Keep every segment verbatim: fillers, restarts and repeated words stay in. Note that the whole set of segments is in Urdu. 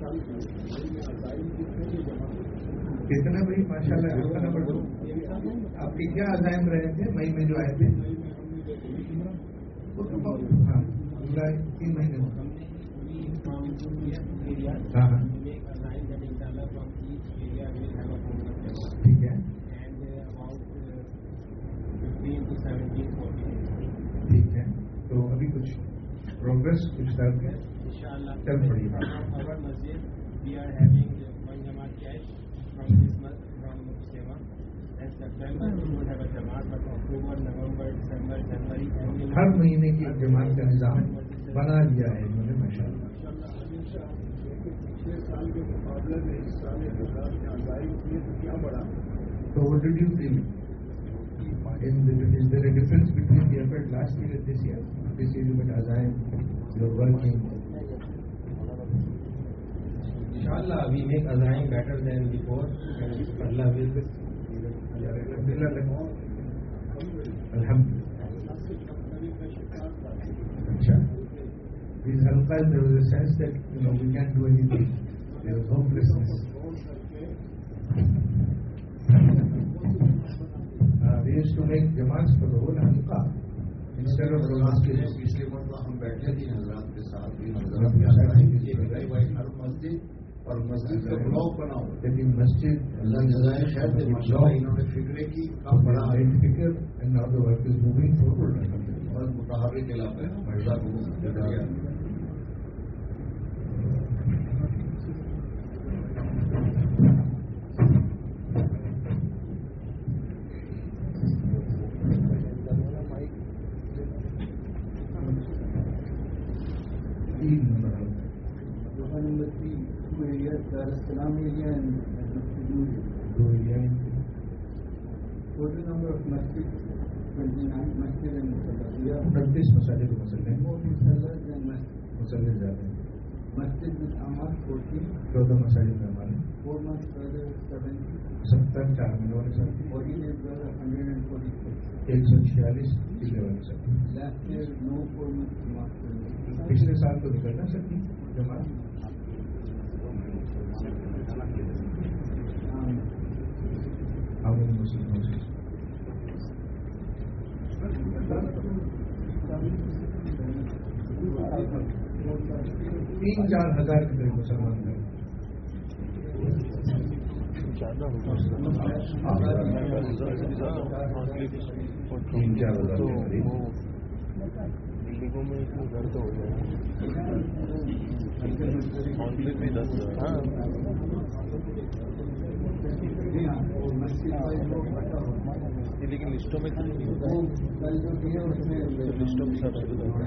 کتنا بھائی ماشاء اللہ آپ کا نمبر دو. آپ کے کیا عزائم رہے تھے مئی میں جو آئے تھے؟ ہاں تین مہینے ہوتا. ہاں ہاں ٹھیک ہے ٹھیک ہے. تو ابھی کچھ پروگرس کچھ کر کے چل پڑی بات. ہر مہینے کی جماعت کا نظام بنا لیا ہے انہوں نے ماشاء اللہ. پچھلے سال کے مقابلے میں اس سال حضرات نے عزائم کیے تو کیا بڑھا؟ تو what did you feel? Is there a difference between the effort last year and this year? This year you got Azaim, you're working. Inshallah, we make Azaim better than before. Allah will. Alhamdulillah. Alhamdulillah. These halqas, there was a sense that, you know, we can't do anything. There was hopelessness. We used to make jamaats for the whole halqa instead of the last year. پچھلے مرتبہ ہم بیٹھے تھے حضرات کے ساتھ بھی حضرات کے ساتھ ہر مسجد اور مسجد کا بلاک بناؤ. لیکن مسجد اللہ جزائے خیر سے ماشاءاللہ انہوں نے فکرے کی کام بڑا فکر and now the work is moving forward. اور متحرک علاقے مرزا کو دیا. Darussalam area and total number of masjid twenty-nine masjid and untतीस masajid musallim musallahs and musallim ज़्यादा हैं. Masjid with Amal fourteen, चौदह masajid में हमारे four months further seventy, सत्तर चार महीने वाले साथ fourteen days further one hundred forty-six. एक सौ छियालीस जिले वाले साथ. Last year no four months jamaat. पिछले साल तो निकल ना सकती जमात. How many Muslim houses? تین چار ہزار کے قریب مسلمان ہیں. تین چار ہزار کے قریب. بلڈنگوں میں اتنے گھر تو ہو جائے بھی دس ہزار. لیکن لسٹوں میں لسٹوں میں سب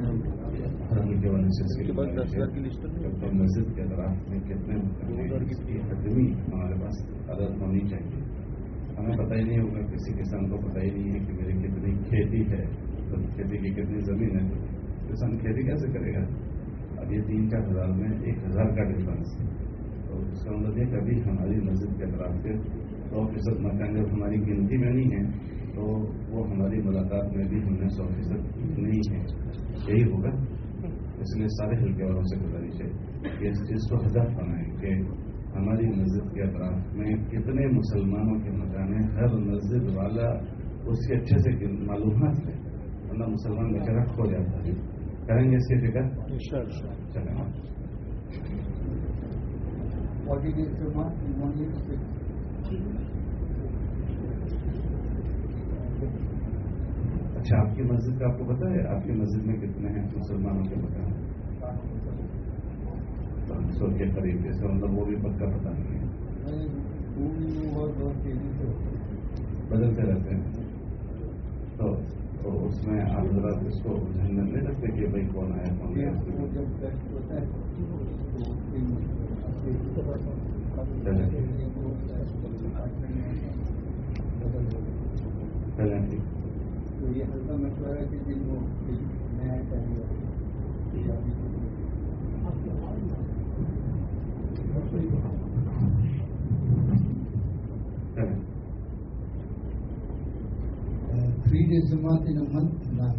اس کے بعد دس ہزار کی لسٹ مسجد کے اطراف میں کتنے حتمی ہمارے پاس عدد ہونی چاہیے. ہمیں پتہ ہی نہیں ہوگا, کسی کسان کو پتہ ہی نہیں ہے کہ میری کتنی کھیتی ہے, تو کھیتی کی کتنی زمین ہے, کسان کھیتی کیسے کرے گا؟ اب یہ تین چار ہزار میں ایک ہزار کا ڈفرنس, تو اس کا مطلب یہ کبھی ہماری مسجد کے اطراف کے سو فیصد مکان جب ہماری گنتی میں نہیں ہے تو وہ ہماری ملاقات میں بھی ہم نے سو فیصد نہیں ہے. یہی ہوگا. اس لیے سارے حلقے والوں سے گزارش ہے کہ اس چیز کو ہدف بنائیں کہ ہماری مسجد کے اطراف میں کتنے مسلمانوں کے مکان ہیں, ہر مسجد والا اس کے اچھے سے معلومات ہے, ورنہ مسلمان بچہ کھو جاتا ہے. کریں گے اس کی فکر چلیں. اچھا, آپ کی مسجد کا آپ کو پتا ہے آپ کی مسجد میں کتنے ہیں مسلمانوں کے مکان؟ پانچ سو کے قریب. اس کا مطلب وہ بھی پکا پتا نہیں ہے, بدلتے رہتے ہیں. تو تو اس میں آپ ذرا اس کو دھیان میں نہیں رکھتے کہ بھائی کون آیا کون گیا. تو یہ ہلکا مشورہ ہے کہ جن کو نیا چاہیے. Three days Jamaat in a month, none.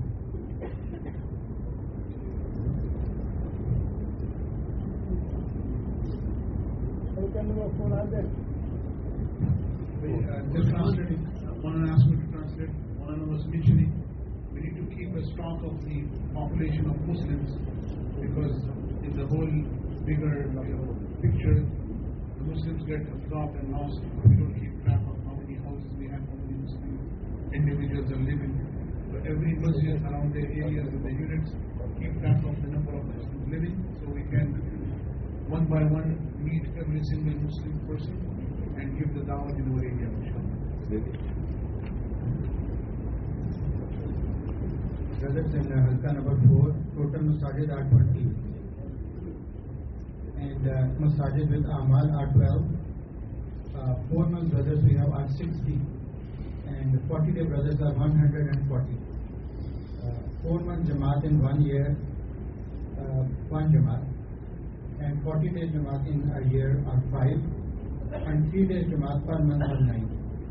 Just translating. One asked me to translate. One was mentioning we need to keep a stock of the population of Muslims because in the whole bigger you know, picture, the Muslims get absorbed and lost. We don't keep track of how many houses we have, how many Muslim individuals are living. So every masjid around the areas and the units keep track of the number of Muslims living, so we can one by one meet every single Muslim person and give the dawah in our area. Brothers in uh, Halka number four, total masajid are twenty. And uh, masajid with Amal are twelve. Uh, four month brothers we have are sixty. And forty day brothers are one hundred forty. Uh, four month Jamaat in one year, uh, one Jamaat. And forty days Jamaat in a year are five. And three days Jamaat per month are nine.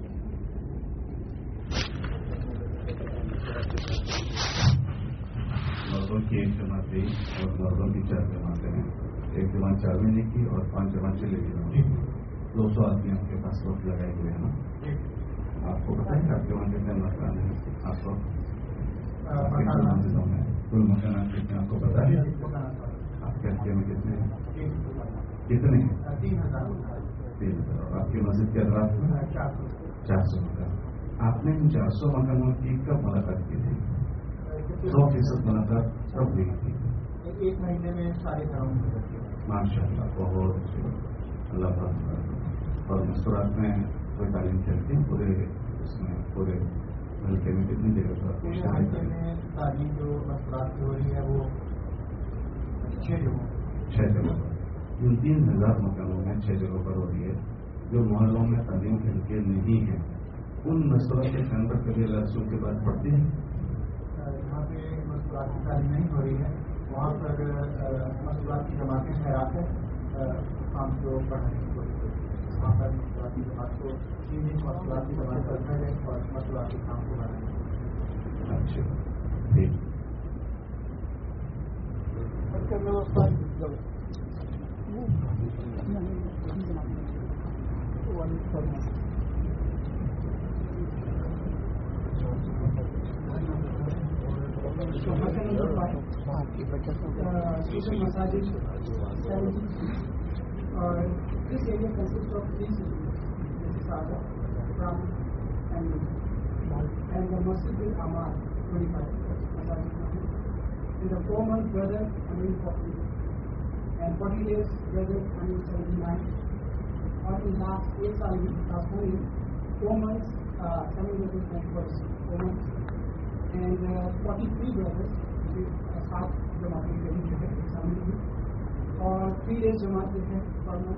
मर्दों की एक जमात थी और मर्दों की चार जमातें हैं. एक जमात चार महीने की और पांच जमात चले गई. दो सौ आदमी आपके पास वक्त लगाए हुए हैं ना. आपको पता है आपके वहाँ कितने मकान हैं? आपको मस्जिदों में कुल मकान कितने आपको पता है? आपके हफ्ते में कितने हैं? कितने हैं? तीन हजार. तीन हजार. और आपकी मस्जिद के अदराज में चार सौ मकान. आपने इन चार सौ मकानों की कब मुलाकात की थी? सौ फीसद मुलाकात कब हुई थी? एक महीने में सारे ग्राउंड माशाअल्लाह, बहुत अच्छी बात. अल्लाह ताला. और मस्तूरात में कोई तालीम चलती है पूरे उसमें पूरे हल्के में कितनी जगह पर तालीम जो मस्तूरात की हो रही है वो छः जगह छः जगह पर. इन तीन हजार मकानों में छः जगह पर हो रही है. जो मोहल्लों में तालीम के हल्के नहीं है उन मस्तूरात के स्थान पर कभी रसूल की बात पड़ती है? जहाँ पे मस्तूरात की तालीम नहीं हो रही है वहाँ पर मस्तूरात की जमातें खैरात है काम को पढ़ाने की कोशिश करती है. वहाँ पर मस्तूरात की जमात को तीन दिन मस्तूरात की जमात पर है और मस्तूरात के काम को बढ़ाने. अच्छा, ठीक. Masajid or this area consists of three cities. This is Sada, Ram, and and the Masjid in Amal, twenty-five. In the four months brother, one hundred forty, and forty days brother, one hundred seventy-nine. Or in last eight months, last only four months, uh, seven brothers and four months, and uh, forty-three brothers. सात जमातें कहीं जो है शामिल हुई और थ्री डेज जमात जो है पर मंथ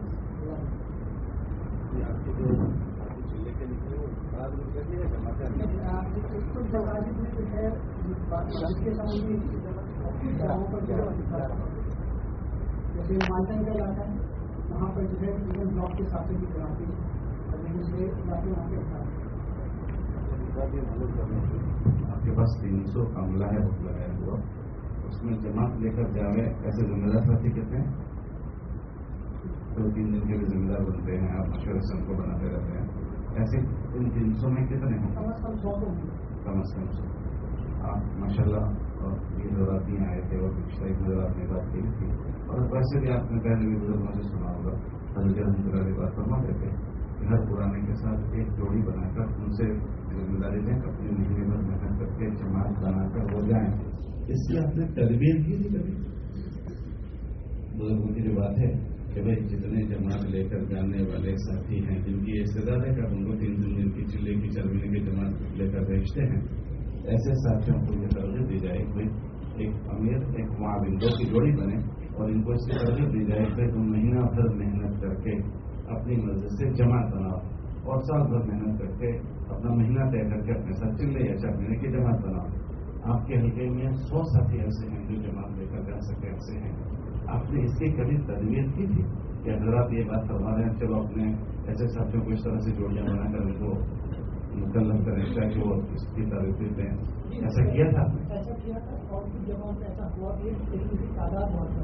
कुछ जमात में जो है जिसके सामने जगहों पर जो है जैसे मालटन का इलाका है वहाँ पर जो है इवन ब्लॉक के हिसाब से भी कराते हैं और दूसरे इलाके वहाँ पे आपके पास तीन सौ कामला है लगाया हुआ, उसमें जमात लेकर जावे ऐसे जिम्मेदार साथी कहते हैं. दो तीन दिन के भी जिम्मेदार बनते हैं. आप मशवरे से उनको बनाते रहते हैं. ऐसे इन तीन सौ में कितने हैं? कम अज कम सौ. आप माशाल्लाह और ये दौरात ही आए थे और पिछले एक दौरात में बात की थी और वैसे भी आपने पहले भी बुजुर्गों से सुना होगा. हजरत बात फरमाते थे कि हर पुराने के साथ एक जोड़ी बनाकर उनसे जिम्मेदारी लें, अपनी महीने भर मेहनत करके जमात बनाकर हो जाएं. इसलिए आपने तरबियत की थी कभी? बुजुर्गों की जो बात है कि भाई जितने जमात लेकर जाने वाले साथी हैं जिनकी इस्तेदाद है कि आप उनको तीन तीन दिन की चिल्ले की चार महीने की जमात लेकर भेजते हैं, ऐसे साथियों को ये तरबियत दी जाए कि एक अमीर एक मुआविन दो की जोड़ी बने और इनको इसकी तरबियत दी जाए कि तुम महीना भर मेहनत करके अपनी मस्जिद से जमात बनाओ और साल भर मेहनत करके अपना महीना तय करके अपने साथ चिल्ले या चार महीने की जमात बनाओ. आपके हल्के में सौ साथी ऐसे हैं जो जमात लेकर जा सके ऐसे हैं. आपने इसकी कभी तरबियत की थी कि अगर आप ये बात करवा रहे हैं चलो अपने ऐसे साथियों को इस तरह से जोड़ियां बनाकर उनको मुकल्लम करें ताकि वो इसकी तारीफ दें? ऐसा किया था? ऐसा किया था और कुछ जगहों पर ऐसा हुआ कि तादाद बहुत कम.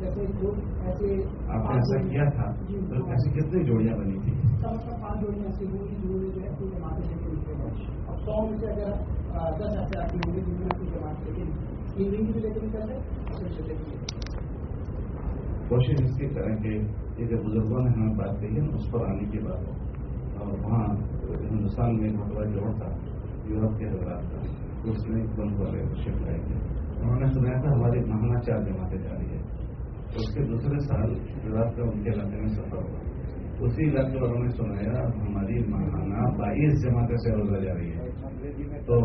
جیسے جو ایسے آپ نے ایسا کیا تھا تو ایسی کتنی جوڑیاں بنی تھی؟ مطلب پانچ جوڑیاں ایسی ہوئی جنہوں جو ہے کوئی جماعتیں لے کے نکلے گئے. اب سو میں سے اگر دس ایسے آتی ہوں گے جن میں کوئی جماعت لے کے تین رنگ بھی لے کے نکل رہے پھر سے لے کے کوشش اس کی کریں کہ یہ جو بزرگوں نے ہمیں بات کہی ہے اس پر آنے کی بات ہو. اور وہاں ہندوستان میں بٹوا جوڑ تھا یورپ کے حضرات کا تو اس میں بند ہو رہے شفٹ آئے گے. انہوں نے سنایا تھا ہماری ماہانہ چار جماعتیں جا رہی ہے. اس کے دوسرے سال گجرات کا ان کے علاقے میں سفر ہوا. اسی علاقے والوں نے سنایا ہماری ماہانہ بائیس جماعتیں سے روزہ جا رہی ہے. تو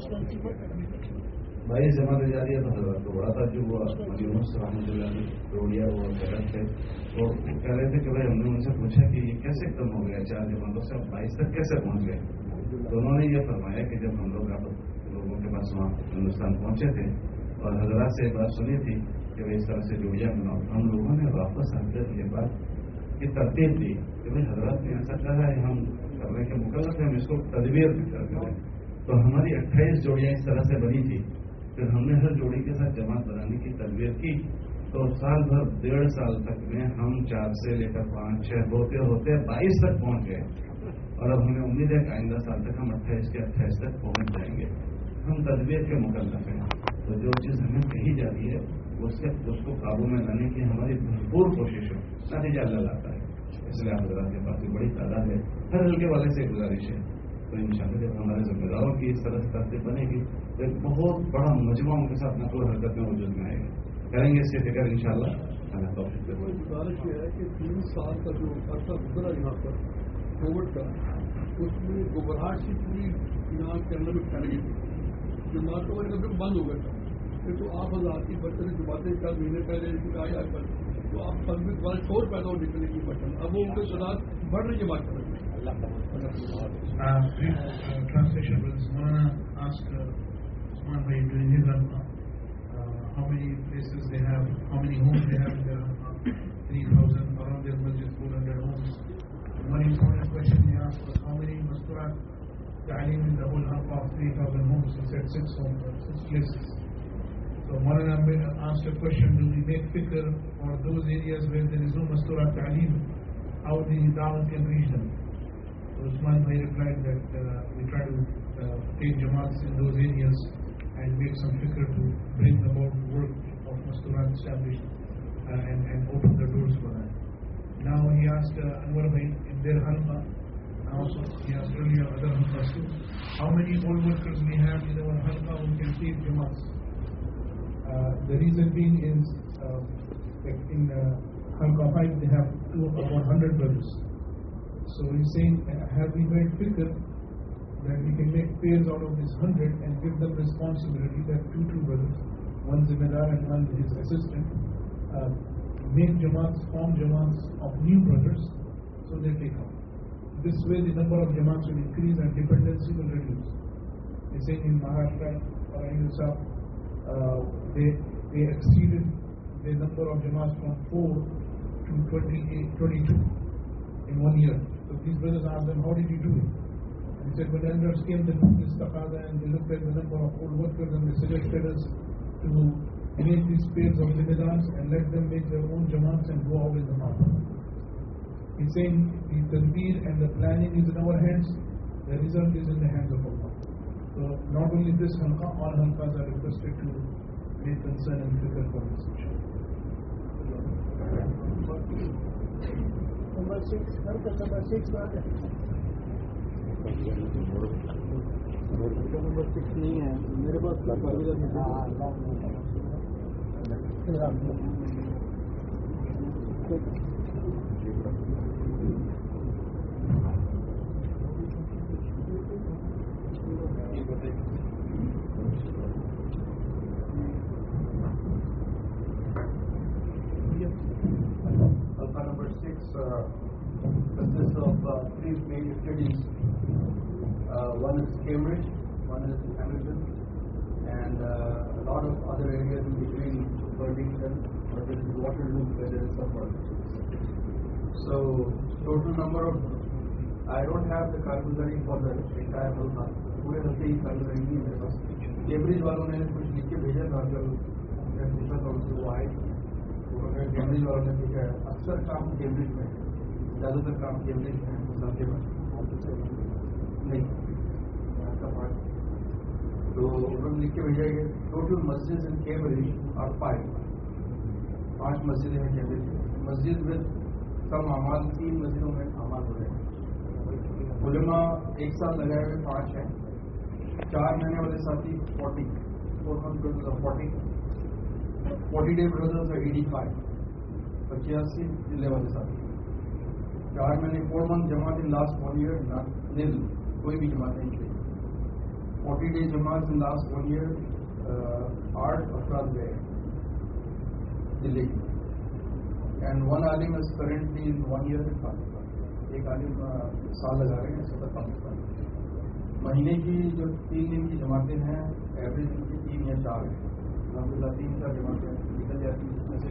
بائیس جماعتیں جا رہی ہے تو حضرت کو بڑا تعجب ہوا. مجھے رحمۃ اللہ روڈیا وہ غلط تھے تو کہہ رہے تھے کہ بھائی ہم نے ان سے پوچھا کہ یہ کیسے کم ہو گیا چار جماعتوں سے بائیس تک کیسے پہنچ گئے. تو انہوں نے یہ فرمایا کہ جب ہم لوگ لوگوں کے پاس وہاں ہندوستان پہنچے تھے اور حضرات سے بات سنی تھی کہ بھائی اس طرح سے جوڑیاں بناؤ, ہم لوگوں نے واپس آ کر یہ بات کی ترتیب دی کہ بھائی حضرات نے ایسا کہا ہے ہم کرنے کے مکلف ہیں, ہم اس کو تدبیر بھی کر کریں. تو ہماری اٹھائیس جوڑیاں اس طرح سے بنی تھی. پھر ہم نے ہر جوڑی کے ساتھ جماعت بنانے کی تدبیر کی تو سال بھر ڈیڑھ سال تک میں ہم چار سے لے کر پانچ چھ ہوتے ہوتے بائیس تک پہنچ گئے. اور اب ہمیں امید ہے کہ آئندہ سال تک ہم اٹھائیس کے اٹھائیس تک پہنچ جائیں گے. ہم تدبیر کے مکلف ہیں. تو جو چیز ہمیں کہی جا رہی ہے اس سے اس کو قابو میں لانے کی ہماری بھرپور کوشش ہے, نتیجہ اللہ لاتا ہے. اس لیے آپ حضرات کے پاس بھی بڑی تعداد ہے. ہر ہلکے والے سے گزارش ہے تو ان شاء اللہ جب ہمارے ذمہ داروں کی اس طرح سے ترتیب بنے گی تو ایک بہت بڑا مجموعہ ان کے ساتھ نقل و حرکت میں وجود میں آئے گا. کریں گے اس کی فکر ان شاء اللہ. گزارش یہ ہے کہ تین سال کا جو عرصہ گزرا یہاں پر کووڈ کا, اس میں گھبراہٹ کی پوری یہاں کے اندر میں پھیل گئی تھی. جماعتوں کا کبھی بند ہو گیا تھا. پھر تو آپ حضرات کی برتن کی باتیں چار مہینے پہلے آئی آج کل تو آپ سب میں بڑا شور پیدا ہو نکلنے کی بٹن اب وہ ان کی تعداد بڑھنے کی بات کر رہے ہیں. Translation will Usmana ask uh, Usman Bhai during his Ramah uh, how many places they have, how many homes they have in their Ramah, three thousand around their masjid, four hundred homes. One important question he asked was how many Masturat Ta'aleem in the whole Ramah of three thousand homes. He said six homes, six places. So Maulana asked a question, do we make fikr for those areas where there is no Masturat Ta'aleem, how the Dawah can reach them? Usman Bhai replied that uh, we try to uh, take Jamaats in those areas and make some fikr to bring about work of Masturat established uh, and, and open the doors for that. Now he asked uh, Anwar Bhai in their halqa, and also he asked earlier other halqas too, how many old workers we have in our halqa who can take Jamaats. Uh, the reason being is uh, like in uh, halqa five they have two, about one hundred brothers. So he's saying, have we made fikr that we can make pairs out of this hundred and give them responsibility that two two brothers, one Zimmedar and one his assistant, uh, make Jamaats, form Jamaats of new brothers so that they come. This way the number of Jamaats will increase and dependency will reduce. He's saying in Maharashtra or in South, uh, they, they exceeded the number of Jamaats from four to twenty-eight, twenty-two in one year. So these brothers asked them, how did you do it? And he said, when elders came, they took this taqada and they looked at the number of old workers and they suggested us to make these pairs of Zimmedars and let them make their own Jamaats and go out in the market. He's saying the tadbir and the planning is in our hands, the result is in the hands of Allah. So not only this halqa, all halqas are requested to make concern and fikr for this issue. Number six, number six, number six نہیں ہے میرے پاس. Alpha number six uh, consists of uh, three main studies. Uh, one is Cambridge, one is Hamilton, and uh, a lot of other areas in between Burlington, or there is Waterloo, where there is some work. So, total number of, I don't have the calculation for the entire Halqa. पूरे हफ्ते ही calculation नहीं मेरे पास. Cambridge वालों ने कुछ लिख के भेजा था, कल मैं पूछा था उनसे वो आए. تو اگر کیمبرج والوں نے دیکھا ہے اکثر کام کیمبرج میں زیادہ تر کام کیمبرج میں مسلطے میں نہیں تو انہوں نے لکھ کے بھیجا کہ ٹوٹل مسجد ان کیمبرج اور فائیو پانچ مسجدیں ہیں کیمبرج مسجد میں کم اعمال تین مسجدوں میں اعمال ہو رہے ہیں علماء ایک سال لگائے ہوئے پانچ ہیں چار مہینے والے ساتھی forty four month forty forty day brothers ہے ایٹی فائیو پچاسی ضلع والے ساتھی چار مہینے فور منتھ جماعت ان لاسٹ ون ایئر نیل کوئی بھی جماعت نہیں تھی فورٹی ڈے جماعت ان لاسٹ ون ایئر آٹھ افراد گئے دلی کی اینڈ ون عالم is currently in one year in Pakistan ایک عالم سال لگا رہے ہیں صدر پاکستان مہینے کی جو تین دن کی جماعتیں ہیں ایوریج ان کی تین یا چار ہیں الحمد للہ تین چار جماعتیں نکل جاتی ہیں جس میں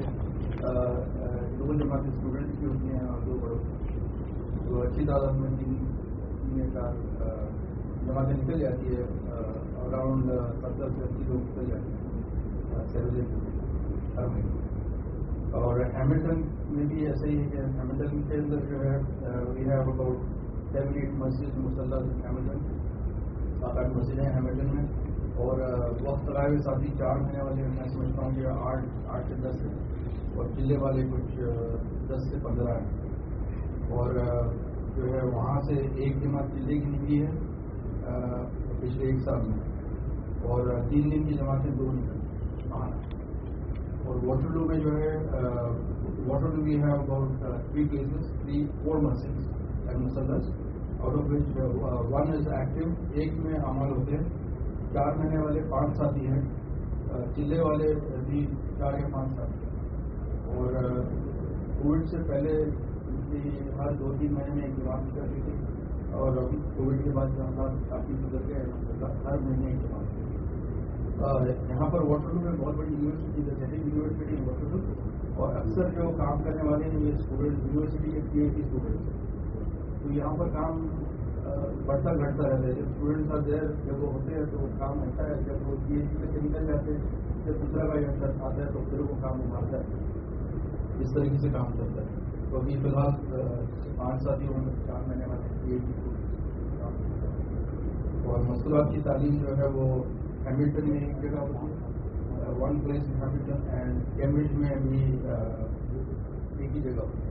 سے دو جماعتیں اسٹوڈنٹ کی ہوتی ہیں اور دو بڑوں تو اچھی تعداد میں تین تین یا چار جماعتیں نکل جاتی ہے اراؤنڈ ستر سے اسی لوگ نکل جاتے ہیں سیلریز ہر مہینے اور ہیملٹن میں بھی ایسا ہی ہے کہ ہیملٹن کے اندر جو ہے we have about seven eight مسجد مسلح ہیملٹن سات آٹھ مسجدیں ہیں ہیملٹن میں اور وقت لگائے ہوئے ساتھی چار مہینے والے میں سمجھتا ہوں کہ آٹھ آٹھ سے دس ہیں اور ضلع والے کچھ دس سے پندرہ ہیں اور جو ہے وہاں سے ایک جماعت ضلع کی نکلی ہے پچھلے ایک سال میں اور تین دن کی جماعتیں دو نکلی وہاں اور واٹرلو میں جو ہے Waterloo we have about three places three four مسجد اینڈ مسلس out of which one is active ایک میں عمل ہوتے ہیں چار مہینے والے پانچ ساتھی ہیں چلے والے بھی چار یا پانچ ساتھی ہیں اور کووڈ سے پہلے ہر دو تین مہینے میں ایک جماعت کرتی تھی اور ابھی کووڈ کے بعد جہاں کافی گزر گئے ہر مہینے ایک جماعت یہاں پر واٹرلو میں بہت بڑی یونیورسٹی ہے سیٹنگ یونیورسٹی واٹرلو اور اکثر جو کام کرنے والے ہیں یہ اسٹوڈنٹ یونیورسٹی کے پی ایچ ڈی اسٹوڈنٹس ہیں تو یہاں پر کام بڑھتا گھٹتا رہتا ہے جب اسٹوڈنٹس آ جائے جب وہ ہوتے ہیں تو کام اچھا ہے جب وہ پی ایچ ڈی سے نکل جاتے ہیں جب دوسرا کا یہاں آتا ہے تو پھر وہ کام ابھارتا ہے اس طریقے سے کام کرتا ہے تو ابھی فی الحال پانچ ساتھیوں میں چار مہینے والے پی ایچ ڈی کام کرتا ہے اور مصنوعات کی تعلیم جو ہے وہ ہیملٹن میں ایک جگہ ہوتی ہے one place Hamilton and Cambridge میں بھی ایک ہی جگہ ہوتی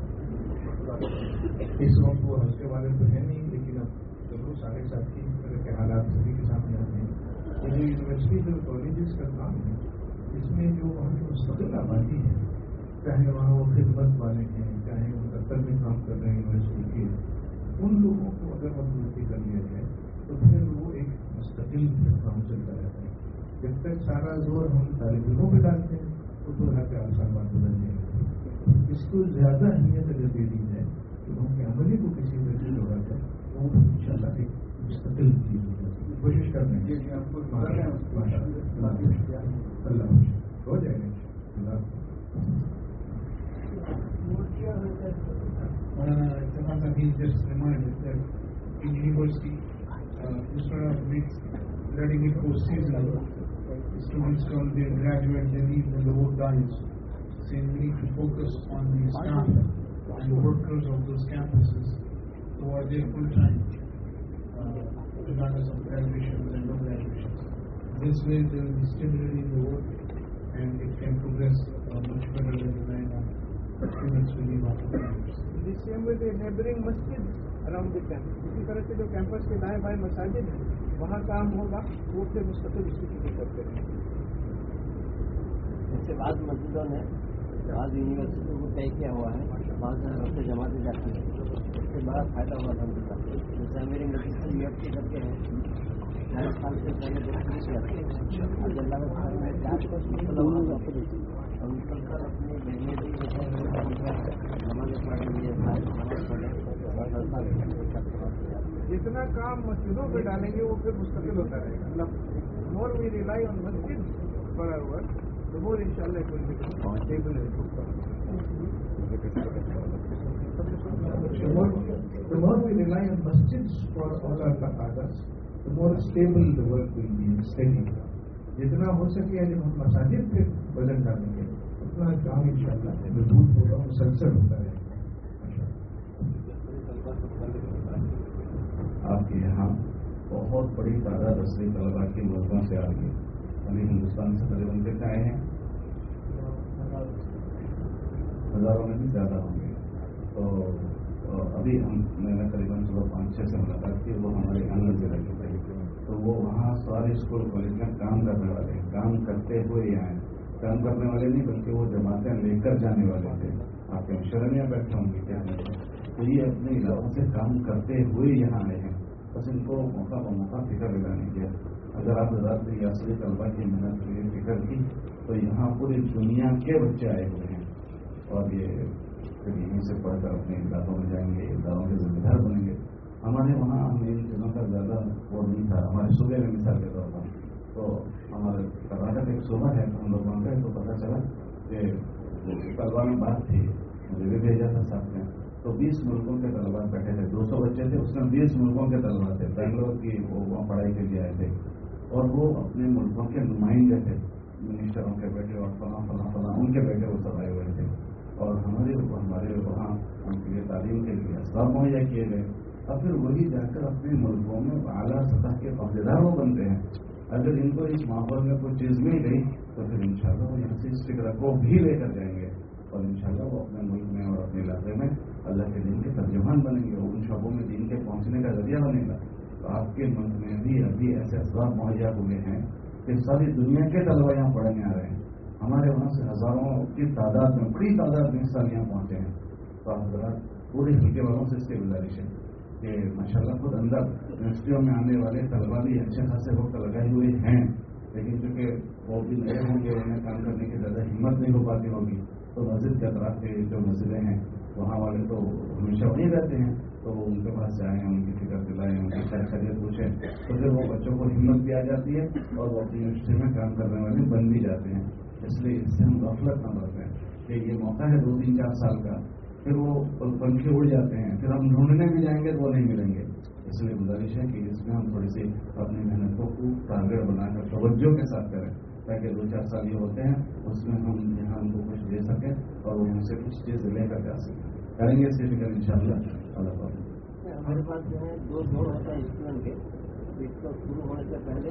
ہے اس وقت وہ ہلکے والے تو ہے نہیں لیکن اب ضرور سارے ساتھی کے حالات سبھی کے سامنے آتے ہیں یہ جو یونیورسٹیز اور کالجز کا کام ہے اس میں جو وہاں کی مستقل آبادی ہے چاہے وہاں وہ خدمت والے ہیں چاہے وہ دفتر میں کام کر رہے ہیں یونیورسٹی کے ان لوگوں کو اگر مضبوطی کر لیا جائے تو پھر وہ ایک مستقل کام چلتا رہتا ہے جب تک سارا زور ہم طالب علموں پہ ڈالتے ہیں تو پھر ہر کے آسان بات بدل جائے گا اس کو زیادہ اہمیت اگر دے دی جائے کہ ان کے عملی کو کسی طریقے جوڑا جائے وہ ان شاء اللہ ایک مستقل چیز ہو جاتی ہے کوشش کر رہے ہیں آپ کو اللہ ہو جائے گا in university, uh, instead of makes, letting it go seasonal, students come, they graduate, they leave, and the work dies. So we need to focus on the staff and the workers of those campuses who are there full time, uh, regardless of graduations and no graduations. This way they will be stimulating the work and it can progress uh, much better than the line of students who leave after campus. The same way the neighboring masjids around the campus. इसी तरह से जो कैंपस के दाएं बाएं मसाजिद हैं वहाँ काम होगा वो फिर मुस्तकिल स्थिति करते हैं इसके बाद मस्जिदों ने बाद यूनिवर्सिटियों को तय किया हुआ है बाद में जमाते जाती है इससे बड़ा फायदा हुआ था उनका जैसे मेरी मस्जिद यूएफसी करके हैं चालीस साल से पहले देखते जल्लाबाद में चार और निकल कर अपनी बहनें भी नमाज पढ़ लिए जितना काम मस्जिदों पे डालेंगे वो फिर मुस्तकिल होता रहेगा मोर वी रिलाई ऑन मस्जिद for our work the more इंशाल्लाह it will be stable The more we rely on masjids for all our taqadas, the more stable the work will be, steady. जितना हो सके जब हम मसाजिद पे वजन डालेंगे اپنا کام انشاءاللہ مضبوط ہوگا، مسلسل ہوتا رہے گا۔ آپ کے یہاں بہت بڑی تعداد اصلی طلبا کے ملکوں سے آ گئی، ابھی ہندوستان سے تقریباً کتنے آئے ہیں؟ ہزاروں میں بھی زیادہ ہوں گے۔ تو ابھی ہم میں نے قریباً صبح پانچ چھ سے ملاقات کی، وہ ہمارے آنگن ضلع کے تھے، تو وہ وہاں سارے اسکول کالج میں کام کرنے والے کام کرتے ہوئے ہی آئے، کام کرنے والے نہیں بلکہ وہ جماعتیں لے کر جانے والے تھے۔ آپ کے مشرمیاں بیٹھے ہوں گے کیا تو یہ اپنے علاقوں سے کام کرتے ہوئے یہاں آئے ہیں، بس ان کو موقع ب موقع فکر لگانے کیا۔ اگر آپ حضرات نے ریاستی طلبا کی محنت کے لیے فکر کی تو یہاں پوری دنیا کے بچے آئے ہوئے ہیں، اور یہ پھر یہیں سے پڑھ کر اپنے علاقوں میں جائیں گے، اداروں کے ذمہ دار بنیں گے۔ ہمارے وہاں ہم ان چیزوں کا زیادہ وہ نہیں تھا، ہمارے صوبے میں مثال کے طور پر تو ہمارے کرناٹک ایک صوبہ ہے، ہم لوگوں کا تو پتہ چلا کہ طلبا میں بات تھی، مجھے بھی بھیجا تھا ساتھ میں، تو بیس ملکوں کے طلبا بیٹھے تھے، دو سو بچے تھے، اس میں بیس ملکوں کے طلبا تھے، بنگلور کی وہ وہاں پڑھائی کے لیے آئے تھے، اور وہ اپنے ملکوں کے نمائندے تھے، منسٹروں کے بیٹے اور فلاں فلاں فلاں ان کے بیٹے وہ سب آئے ہوئے تھے، اور ہمارے ہمارے وہاں ان کے لیے تعلیم کے لیے اسباب مہیا کیے گئے، اور پھر وہی جا کر اپنے ملکوں میں اعلیٰ سطح کے عہدیدار وہ بنتے ہیں۔ اگر ان کو اس ماحول میں کوئی چیز مل گئی تو پھر انشاءاللہ وہ یہاں سے اس فکر کو بھی لے کر جائیں گے، اور انشاءاللہ وہ اپنے ملک میں اور اپنے علاقے میں اللہ کے دین کے ترجمان بنیں گے، اور ان شعبوں میں دین کے پہنچنے کا ذریعہ بنے گا۔ تو آپ کے ملک میں بھی ابھی ایسے اسباب مہیا ہوئے ہیں کہ ساری دنیا کے طلبا یہاں پڑھنے آ رہے ہیں، ہمارے وہاں سے ہزاروں کی تعداد میں بڑی تعداد میں سال یہاں پہنچے ہیں۔ تو حضرات پورے حلقے والوں سے اس کی گزارش ہے کہ ماشاءاللہ خود اندر یونیورسٹیوں میں آنے والے طلبا بھی اچھے خاصے وقت لگائے ہوئے ہیں، لیکن چونکہ وہ بھی نئے ہوں گے، انہیں کام کرنے کی زیادہ ہمت نہیں ہو پاتی ہوگی، تو مسجد کے اطراف کے جو مسجدیں ہیں وہاں والے تو ہمیشہ وہیں رہتے ہیں، تو وہ ان کے پاس جائیں، ان کی فکر دلائیں، ان کی خیر خیریت پوچھیں، تو پھر وہ بچوں کو ہمت بھی آ جاتی ہے اور وہ اپنی یونیورسٹی میں کام کرنے والے بن بھی جاتے ہیں۔ اس لیے اس سے ہم غفلت نہ برتیں کہ یہ موقع ہے دو تین چار سال کا، پھر وہ پنکھے اڑ جاتے ہیں، پھر ہم ڈھونڈنے بھی جائیں گے تو وہ نہیں ملیں گے۔ اس لیے گزارش ہے کہ اس میں ہم تھوڑی سی اپنی محنت کو خوب ٹارگیٹ بنا کر توجہ کے ساتھ کریں، تاکہ دو چار سال یہ ہوتے ہیں اس میں ہم یہاں ان کو کچھ دے سکیں اور وہ یہاں سے کچھ چیز لے کر جا سکیں۔ کریں گے اس کی فکر ان شاء اللہ اللہ تعالیٰ۔ ہمارے پاس جو ہے دو جوڑ ہوتا ہے اسٹوڈنٹ کے، ایک تو شروع ہونے سے پہلے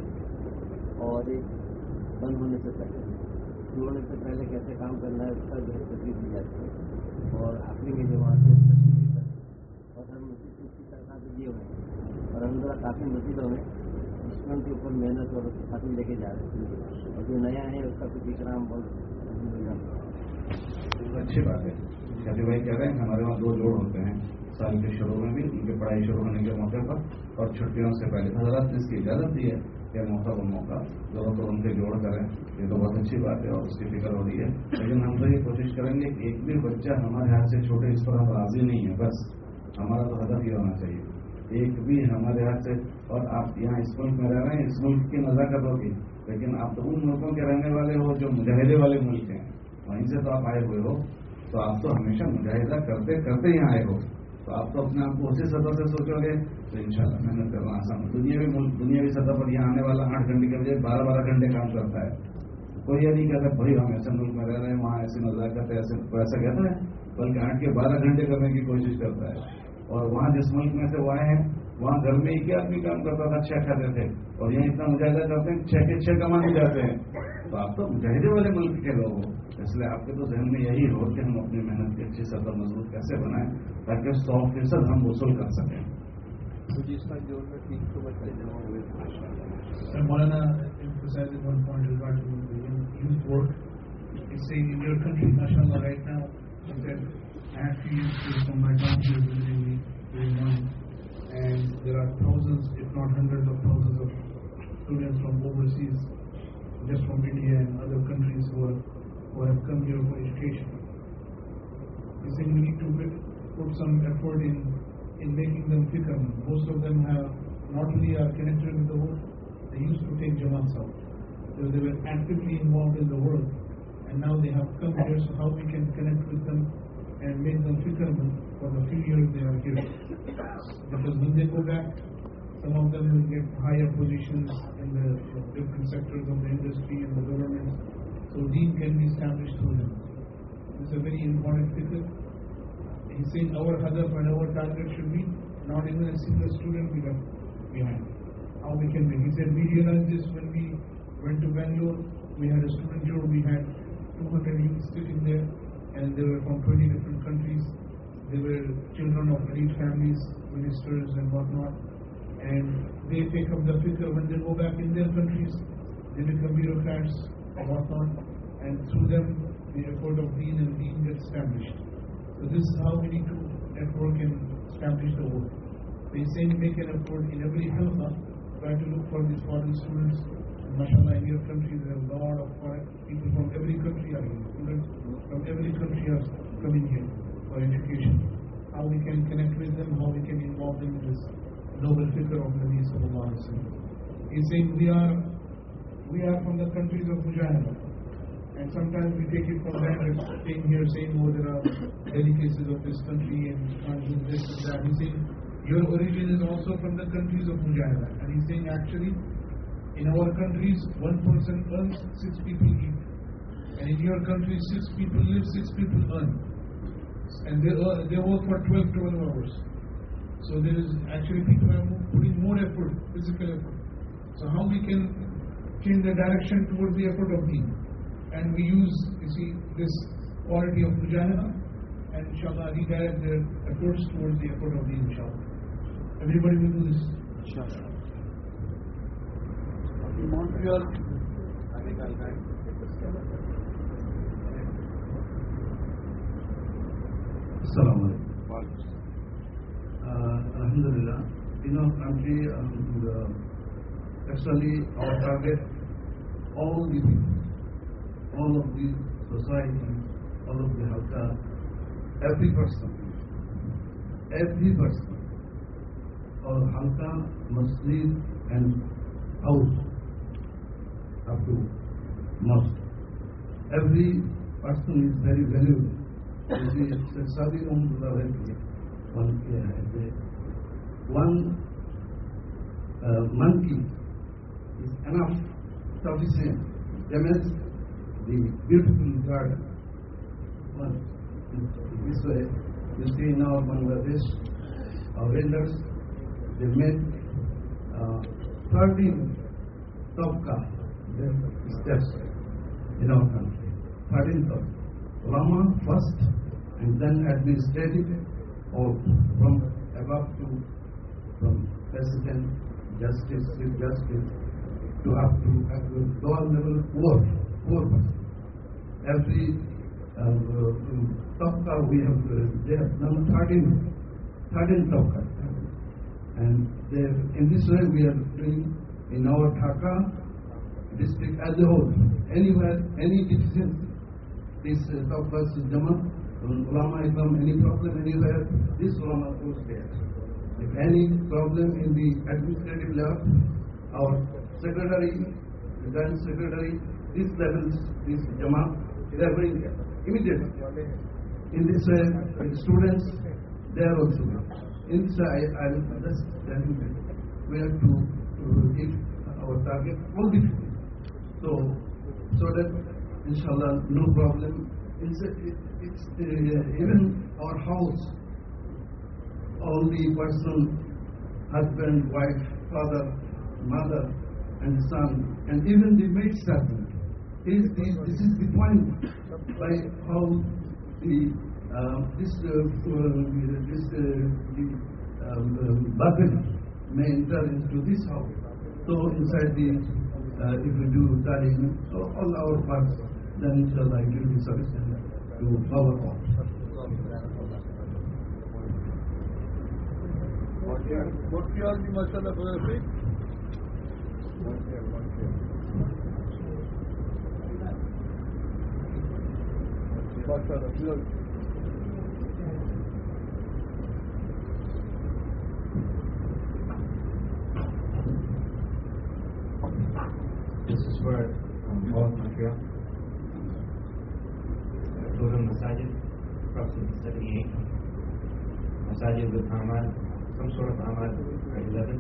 اور ایک بند ہونے سے پہلے۔ شروع ہونے سے پہلے کیسے کام کرنا ہے اس کا جو ہے تجویز دی جاتی ہے، اور آخری کے جواب سے تجویز کی اور ہم اس کی طرح سے دیے ہوئے ہیں، اور ہم ذرا کافی مسجدوں میں اسٹوڈنٹ کے اوپر محنت اور کافی لے کے جا رہے ہیں، اور جو نیا ہے اس کا کچھ اکرام بہت اچھی بات ہے۔ شادی بھائی کہہ رہے ہیں کہ ہمارے وہاں دو جوڑ ہوتے ہیں، سال کے شروع میں بھی ان کی پڑھائی شروع ہونے کے موقع پر اور چھٹیوں سے پہلے۔ حضرات نے اس کی اجازت دی ہے کہ موقع ب موقع ضرورت اور ان کے جوڑ کریں، یہ تو بہت اچھی بات ہے اور اس کی فکر ہو رہی ہے، لیکن ہم تو یہ کوشش کریں گے کہ ایک بھی بچہ ہمارے ہاتھ سے چھوٹے اس پر ہم راضی نہیں ہے، بس ہمارا تو ہدف یہ ہونا چاہیے ایک بھی ہمارے ہاتھ سے۔ اور آپ یہاں اس ملک میں رہ رہے ہیں، اس ملک کی نزاکت ہوگی، لیکن آپ تو ان ملکوں کے رہنے والے ہو جو مجاہدے والے ملک ہیں، وہیں سے تو آپ آئے ہوئے ہو، تو آپ تو ہمیشہ مجاہدہ کرتے کرتے یہاں آئے ہو، تو آپ تو اپنے آپ کو اسی سطح سے سوچو گے تو انشاءاللہ محنت کرنا آسان ہے۔ دنیاوی ملک دنیاوی سطح پر یہاں آنے والا آٹھ گھنٹے کے بجائے بارہ بارہ گھنٹے کام کرتا ہے، کوئی یہ نہیں کہتا بھائی ہم ایسے ملک میں رہ رہے ہیں وہاں ایسی نزاکت ہے، ایسے ایسا کہتا ہے، بلکہ آٹھ کے بارہ گھنٹے کرنے کی کوشش کرتا ہے۔ اور وہاں جس ملک میں سے وہ آئے ہیں وہاں گھر میں ایک آدمی کام کرتا تھا، چھ کھاتے تھے، اور یہاں اتنا مجاہدہ کرتے ہیں چھ کے چھ کمانے جاتے ہیں، تو آپ تو مجاہدے والے ملک کے لوگ ہو، اس لیے آپ کے تو ذہن میں یہی ہو کہ ہم اپنی محنت کی اچھی سطح مضبوط کیسے بنائیں تاکہ سو فیصد ہم وصول کر سکیں۔ مولانا emphasizes one point regarding the youth work. He's saying in your country, mashallah, right now, he said, I have few youth from my town here visiting me during morning, and there are thousands, if not hundreds of thousands of students from overseas, just from India and other countries who are who have come here for education. He's saying we need to put some effort in in making them fikr. Most of them have not only are connected with the world, they used to take Jamaats out because they were actively involved in the world, and now they have come here. So how we can connect with them and make them fikr for the few years they are here? Because when they go back, some of them will get higher positions in the different sectors of the industry and the government. So deen can be established through them. It's a very important figure. He's saying our hadaf and our target should be not even a single student we left behind. How we can make. He said we realized this when we went to Bangalore. We had a student tour. We had two hundred youth sitting there, and they were from twenty different countries. They were children of elite families, ministers and whatnot. And they take up the figure when they go back in their countries. They become bureaucrats or whatnot, and through them the effort of deen and deen gets established. So this is how we need to network and establish the work. They say make an effort in every halqa, try to look for these foreign students. And mashallah, in your country there are a lot of foreign people from every country are here. Students from every country are coming here for education. How we can connect with them, how we can involve them in this noble figure of Nabi sallallahu alaihi wasallam. He's saying we are we are from the countries of Mujahid. And sometimes we take it for granted, staying here saying, oh, there are delicacies of this country and you can't do this and that. He's saying, your origin is also from the countries of Mujahid. And he's saying, actually, in our countries, one person earns, six people eat. And in your country, six people live, six people earn. And they, uh, they work for twelve, twelve hours. So there is actually people are putting more effort, physical effort. So how we can change the direction towards the effort of deen? And we use, you see, this quality of mujahada, and inshallah redirect their efforts towards the effort of deen, inshallah. Everybody will do this. Inshallah. Montreal. Assalamu alaikum. Uh, Alhamdulillah. In our country, um, the, actually our target, all the people, all of the society, all of the halqa, every person, every person, our halqa must live and house up to must. Every person is very valuable. You see, Sadi one, one uh, monkey is enough, sufficient. Damage the beautiful garden. One, this way, you see now Bangladesh, our elders, they made uh, thirteen tabqa, steps in our country. thirteen tabqa. Ulama first, and then administrative, or from above to, from president, justice, chief justice, to up to at the lower level, poor, poor person. Every uh, tabqa we have, uh, they have done thirteen, thirteen tabqa. And they, in this way we are doing in our Dhaka district as a whole. Anywhere, any deficiency, this uh, tabqa is jama, ulama Islam, any problem anywhere, this ulama goes there. If any problem in the administrative level, our secretary, then secretary, these levels, this jama, they are going there immediately. In this way, uh, students, they are also there. In this way, I, I will just tell you that we have to uh, hit our target all the people. So, so that inshallah no problem. It's, it, it's uh, even our house, all the person, husband, wife, father, mother, and son, and even the maid servant. Is the, this is the point by how the uh, this uh, uh, this uh, the um, um, burden may enter into this house. So inside the uh, if we do talim, so all our parts, then inshallah it will be sufficient to power all. What you are the mashallah for the faith? This is for um, all of Montreal. Total masajid, approximately seventy-eight. Masajid with Ahmad, some sort of Ahmad, are eleven.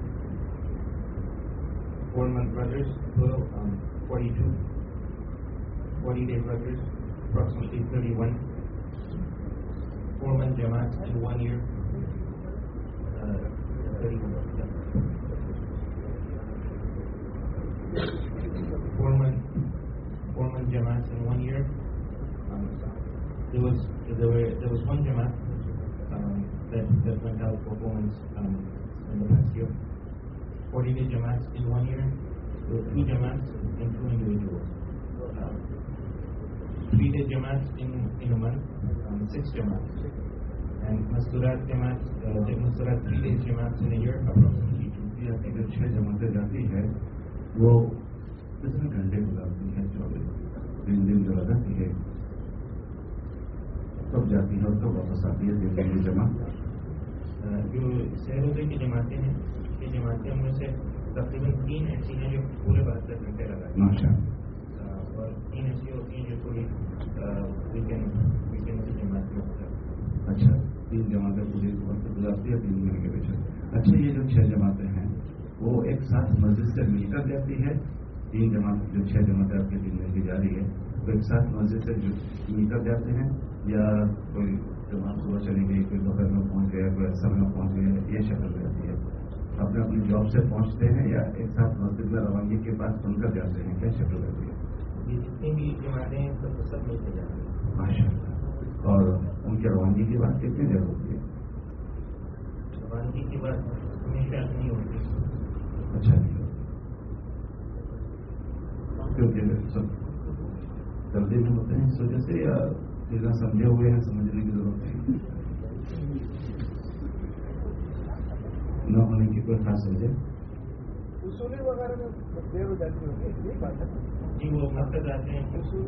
Four month brothers, total um, forty-two. forty day brothers, approximately thirty-one. four month Jamaats in one year. Uh, four month, four month Jamaats in one year. Um, there was there were there was one Jamaat um, that that went out for four months um, in the past year. Forty day Jamaats in one year. There were two Jamaats and two individuals. Um, three day Jamaats in in a month. Um, six Jamaats. And Masturat Jamaats, uh, Masturat three days Jamaats in a year, approximately two. या कि जब छह जमातें जाती है वो कितने घंटे गुजारती है? चौबीस तीन दिन जो लगाती है तब जाती है और तब वापस आती है तीन दिन की जमा। जो सहरोदे की जमातें हैं, ये जमातें उनमें से तकरीबन तीन ऐसी हैं जो पूरे बहत्तर घंटे लगाती हैं और तीन ऐसी होती हैं जो थोड़ी वीकेंड वीकेंड की जमात में होता है। अच्छा, तीन जमातें पूरी वक्त गुजारती है तीन महीने के पीछे। अच्छा, ये जो छह जमातें हैं वो एक साथ मस्जिद से मिलकर जाती है? तीन जमात जो छह जमातें आपके तीन दिन की जा रही है वो एक साथ मस्जिद से मिलकर जाते हैं या कोई जमात सुबह चली गई, कोई दोपहर में पहुंच गया, कोई असर में पहुंच गया, ये शक्ल रहती है? अपने अपनी जॉब से पहुंचते हैं या एक साथ मस्जिद में रवानगी के बाद सुनकर जाते हैं? क्या शक्ल रहती है? ये जितनी भी जमातें हैं सब सब मिलकर जाते हैं। माशाअल्लाह। और उनकी रवानगी की बात कितनी देर होती है? रवानगी की बात हमेशा नहीं होती। अच्छा, क्योंकि सब जल्दी में होते हैं इस वजह से या चीजें समझे हुए हैं, समझने की जरूरत है न होने की कोई खास वजह? उसूली वगैरह में देर हो जाती होगी, ये बात है जी। वो मरकज आते हैं।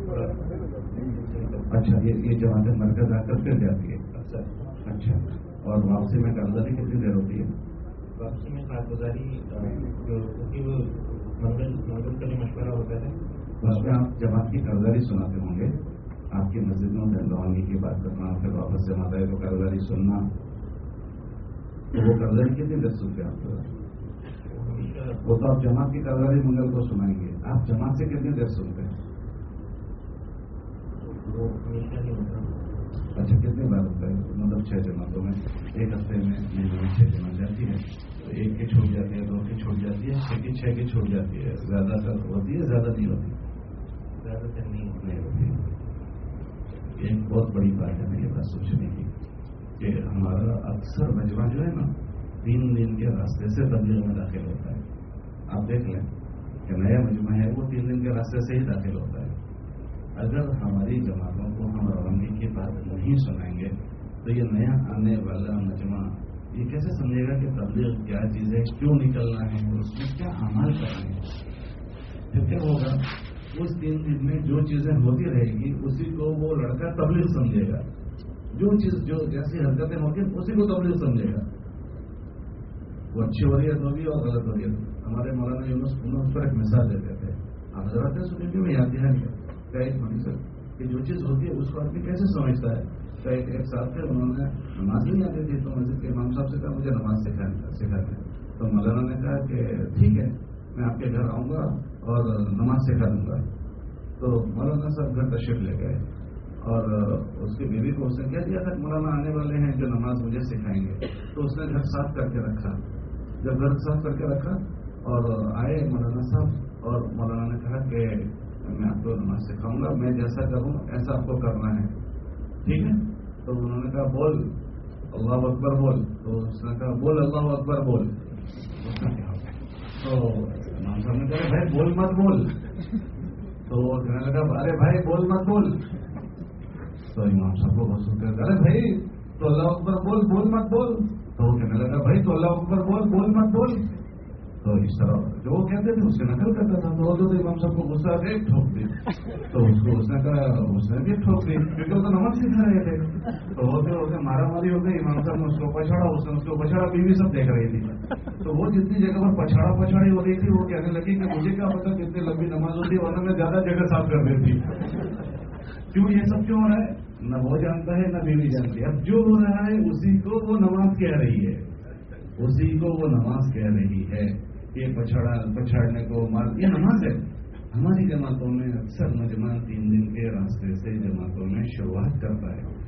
अच्छा, ये ये जमातें मरकज आकर फिर जाती है? अच्छा, और वापसी में कामदारी कितनी देर होती है? वापसी में कारगुजारी क्योंकि वो मंगल मंगल का जो मशवरा होता है उसमें आप जमात की कर्जदारी सुनाते होंगे। आपकी मस्जिद में रवानगी की बात करना, फिर वापस जमात आए तो कर्जदारी सुनना, तो वो कर्जदारी कितनी देर सुनते हैं आप? वो तो आप जमात की कर्जदारी मंगल को सुनाएंगे, आप जमात से कितनी देर सुनते हैं? वो हमेशा नहीं होता। अच्छा, कितनी बार होता है? मतलब छह जमातों में एक हफ्ते में महीने में छह जमात जाती है, तो एक की छूट जाती है, दो की छूट जाती है, छह की छह की छूट जाती है। ज्यादातर होती है, ज्यादा नहीं होती? ज्यादातर नहीं नहीं होती। एक बहुत बड़ी बात है मेरी बात सोचने की कि हमारा अक्सर मजमा जो है ना तीन दिन के रास्ते से तबलीग में दाखिल होता है। आप देख लें कि नया मजमा है वो तीन दिन के रास्ते से ही दाखिल होता है। अगर हमारी जमातों को हम रवानगी की बात नहीं सुनाएंगे तो ये नया आने वाला मजमा ये कैसे समझेगा कि तबलीग क्या चीज़ है, क्यों निकलना है, उसमें क्या अमल करना है? फिर क्या होगा? उस तीन दिन में जो चीजें होती रहेगी उसी को वो लड़का तबलीग समझेगा। जो चीज जो जैसी हरकतें होगी उसी को तबलीग समझेगा। वो अच्छी हो रही है तो भी और गलत हो रही है। हमारे मौलाना यूनुस उस पर एक मिसाल देते थे, आप हजरत सुनी भी मैं याद ध्यान क्या एक मकसद कि जो चीज होती है उसको आदमी कैसे समझता है। तो एक, एक साथ थे, उन्होंने नमाज नहीं आती थी तो मस्जिद के इमाम साहब से कहा मुझे नमाज सिखाने सिखाते। तो मौलाना ने कहा कि ठीक है मैं आपके घर आऊंगा और नमाज सिखा दूंगा। तो मौलाना साहब घर तशरीफ ले गए और उसकी बीवी को उसने कह दिया था मौलाना आने वाले हैं जो नमाज मुझे सिखाएंगे। तो उसने घर साफ करके रखा। जब घर साफ करके रखा और आए मौलाना साहब और मौलाना ने कहा कि मैं आपको नमाज सिखाऊंगा, मैं जैसा करूं ऐसा आपको करना है, ठीक है? तो उन्होंने कहा बोल अल्लाह अकबर बोल। तो उसने कहा बोल अल्लाह अकबर बोल। तो इमाम साहब ने कहा भाई बोल मत बोल। तो वो कहने लगा अरे भाई बोल मत बोल। तो इमाम साहब को बहुत सुनते अरे भाई तो अल्लाह अकबर बोल, बोल मत बोल। तो वो कहने लगा भाई तो अल्लाह अकबर बोल, बोल मत बोल। तो इस तरह जो वो कहते थे उसके नकल करता था। तो वो तो इमाम साहब को गुस्सा आ गया, ठोक दी। तो उसको उसने कहा उसने भी ठोक दी क्योंकि वो तो नमाज सिखा रहे थे। तो होते होते मारा मारी हो गई। इमाम साहब ने उसको पछाड़ा, उसने उसको पछाड़ा, बीवी सब देख रही थी। तो वो जितनी जगह पर पछाड़ा पछाड़ी हो रही थी वो कहने लगी कि मुझे क्या पता कितनी लंबी नमाज होती है, वरना मैं ज्यादा जगह साफ कर देती। क्यों ये सब क्यों हो रहा है? न वो जानता है न बीवी जानती है। अब जो हो रहा है उसी को वो नमाज कह रही है, उसी को वो नमाज कह रही है। ये पछाड़ा पछाड़ने को मार ये नमाज है। हमारी जमातों में अक्सर मजमा तीन दिन के रास्ते से जमातों में शुरुआत करता है।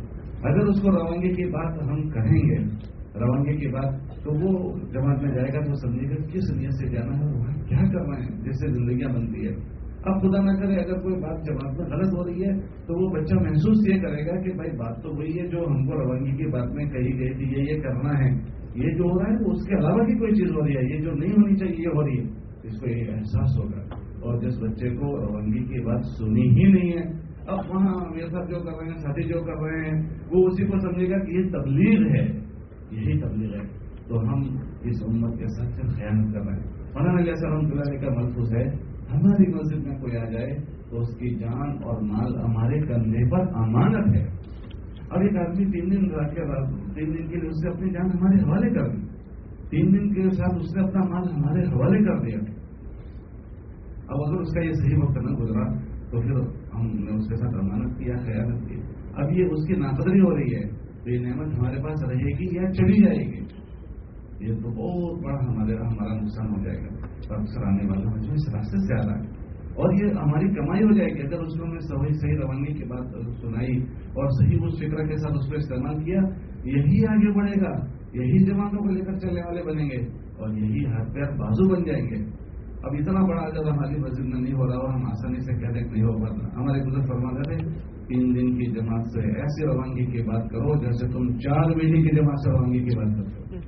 اگر اس کو روانگی کی بات ہم کہیں گے، روانگی کی بات، تو وہ جماعت میں جائے گا تو سمجھے گا کس نیت سے جانا ہے، وہاں کیا کرنا ہے، جیسے زندگیاں بنتی ہے. اب خدا نہ کرے اگر کوئی بات جماعت میں غلط ہو رہی ہے تو وہ بچہ محسوس یہ کرے گا کہ بھائی بات تو وہی ہے جو ہم کو روانگی کی بات میں کہی گئی تھی، یہ یہ کرنا ہے، یہ جو ہو رہا ہے وہ اس کے علاوہ کی کوئی چیز ہو رہی ہے، یہ جو نہیں ہونی چاہیے یہ ہو رہی ہے. اس کو یہ احساس ہوگا. اور جس بچے کو روانگی کی بات سنی ہی نہیں ہے، اب وہاں میرے ساتھ جو کر رہے ہیں، ساتھی جو کر رہے ہیں، وہ اسی کو سمجھے گا کہ یہ تبلیغ ہے، یہی تبلیغ ہے. تو ہم اس امت کے ساتھ سے خیانت کر رہے ہیں. مولانا علیہ السلام اللہ کا ملفوظ ہے، ہماری مسجد میں کوئی آ جائے تو اس کی جان اور مال ہمارے کندھے پر امانت ہے. اب ایک آدمی تین دن رات کے بعد تین دن کے لیے اس نے اپنی جان ہمارے حوالے کر دی، تین دن کے ساتھ اس نے اپنا مال ہمارے حوالے کر دیا. اب اگر اس کا یہ صحیح وقت نہ گزرا تو پھر ہم نے اس کے ساتھ امانت کیا، خیانت کی. اب یہ اس کی ناقدری ہو رہی ہے تو یہ نعمت ہمارے پاس رہے گی یا چلی جائے گی؟ یہ تو بہت بڑا ہمارے ہمارا نقصان ہو جائے گا. اور اکثر آنے والوں میں جو اس راستے سے آ رہا ہے، اور یہ ہماری کمائی ہو جائے گی اگر اس کو ہم نے صحیح صحیح روانگی کی بات سنائی اور صحیح اس فکر کے ساتھ اس کو استعمال کیا. یہی آگے بڑھے گا، یہی جماعتوں کو لے کر چلنے والے بنیں گے اور یہی ہاتھ پیر بازو بن جائیں گے. اب اتنا بڑا اگر ہماری مسجد میں نہیں ہو رہا اور ہم آسانی سے کہتے نہیں ہو پاتا. ہمارے گزر فرماتے تھے تین دن کی جماعت سے ایسی روانگی کی بات کرو جیسے تم چار مہینے کی جماعت سے روانگی کی بات کرتے ہو.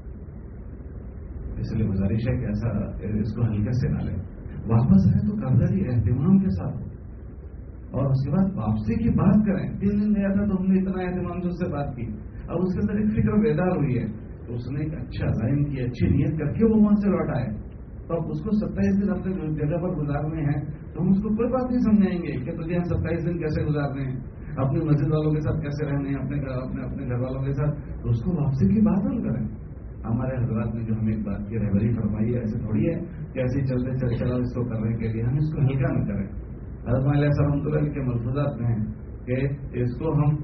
اس لیے گزارش ہے کہ ایسا اس کو ہلکے سے نہ لیں. واپس آئے تو قابل اہتمام کے ساتھ اور اس کے بعد واپسی کی بات کریں. تین دن گیا تھا تو ہم نے اتنا اہتمام سے اس سے بات کی، اب اس کے اندر ایک فکر بیدار ہوئی ہے تو اس نے ایک اچھا لائن کی، اچھی نیت کر کے وہ وہاں سے لوٹا ہے. تو اب اس کو ستائیس دن اپنے جگہ پر گزارنے ہیں تو ہم اس کو کوئی بات نہیں سمجھائیں گے کہ تجھے ہم ستائیس دن کیسے گزارنے ہیں، اپنی مسجد والوں کے ساتھ کیسے رہنے ہیں، اپنے اپنے اپنے گھر والوں کے ساتھ. تو اس کو واپسی کی بات ہم کریں. ہمارے حضرات نے جو ہمیں ایک بات کی رہبری فرمائی ہے، ایسے تھوڑی ہے کہ ایسے چلتے چل چلا اس کو کرنے کے لیے ہم اس کو ہلکا نہ کریں. حضرت علیہ السلام کے ملفوظات میں ہیں کہ اس کو ہم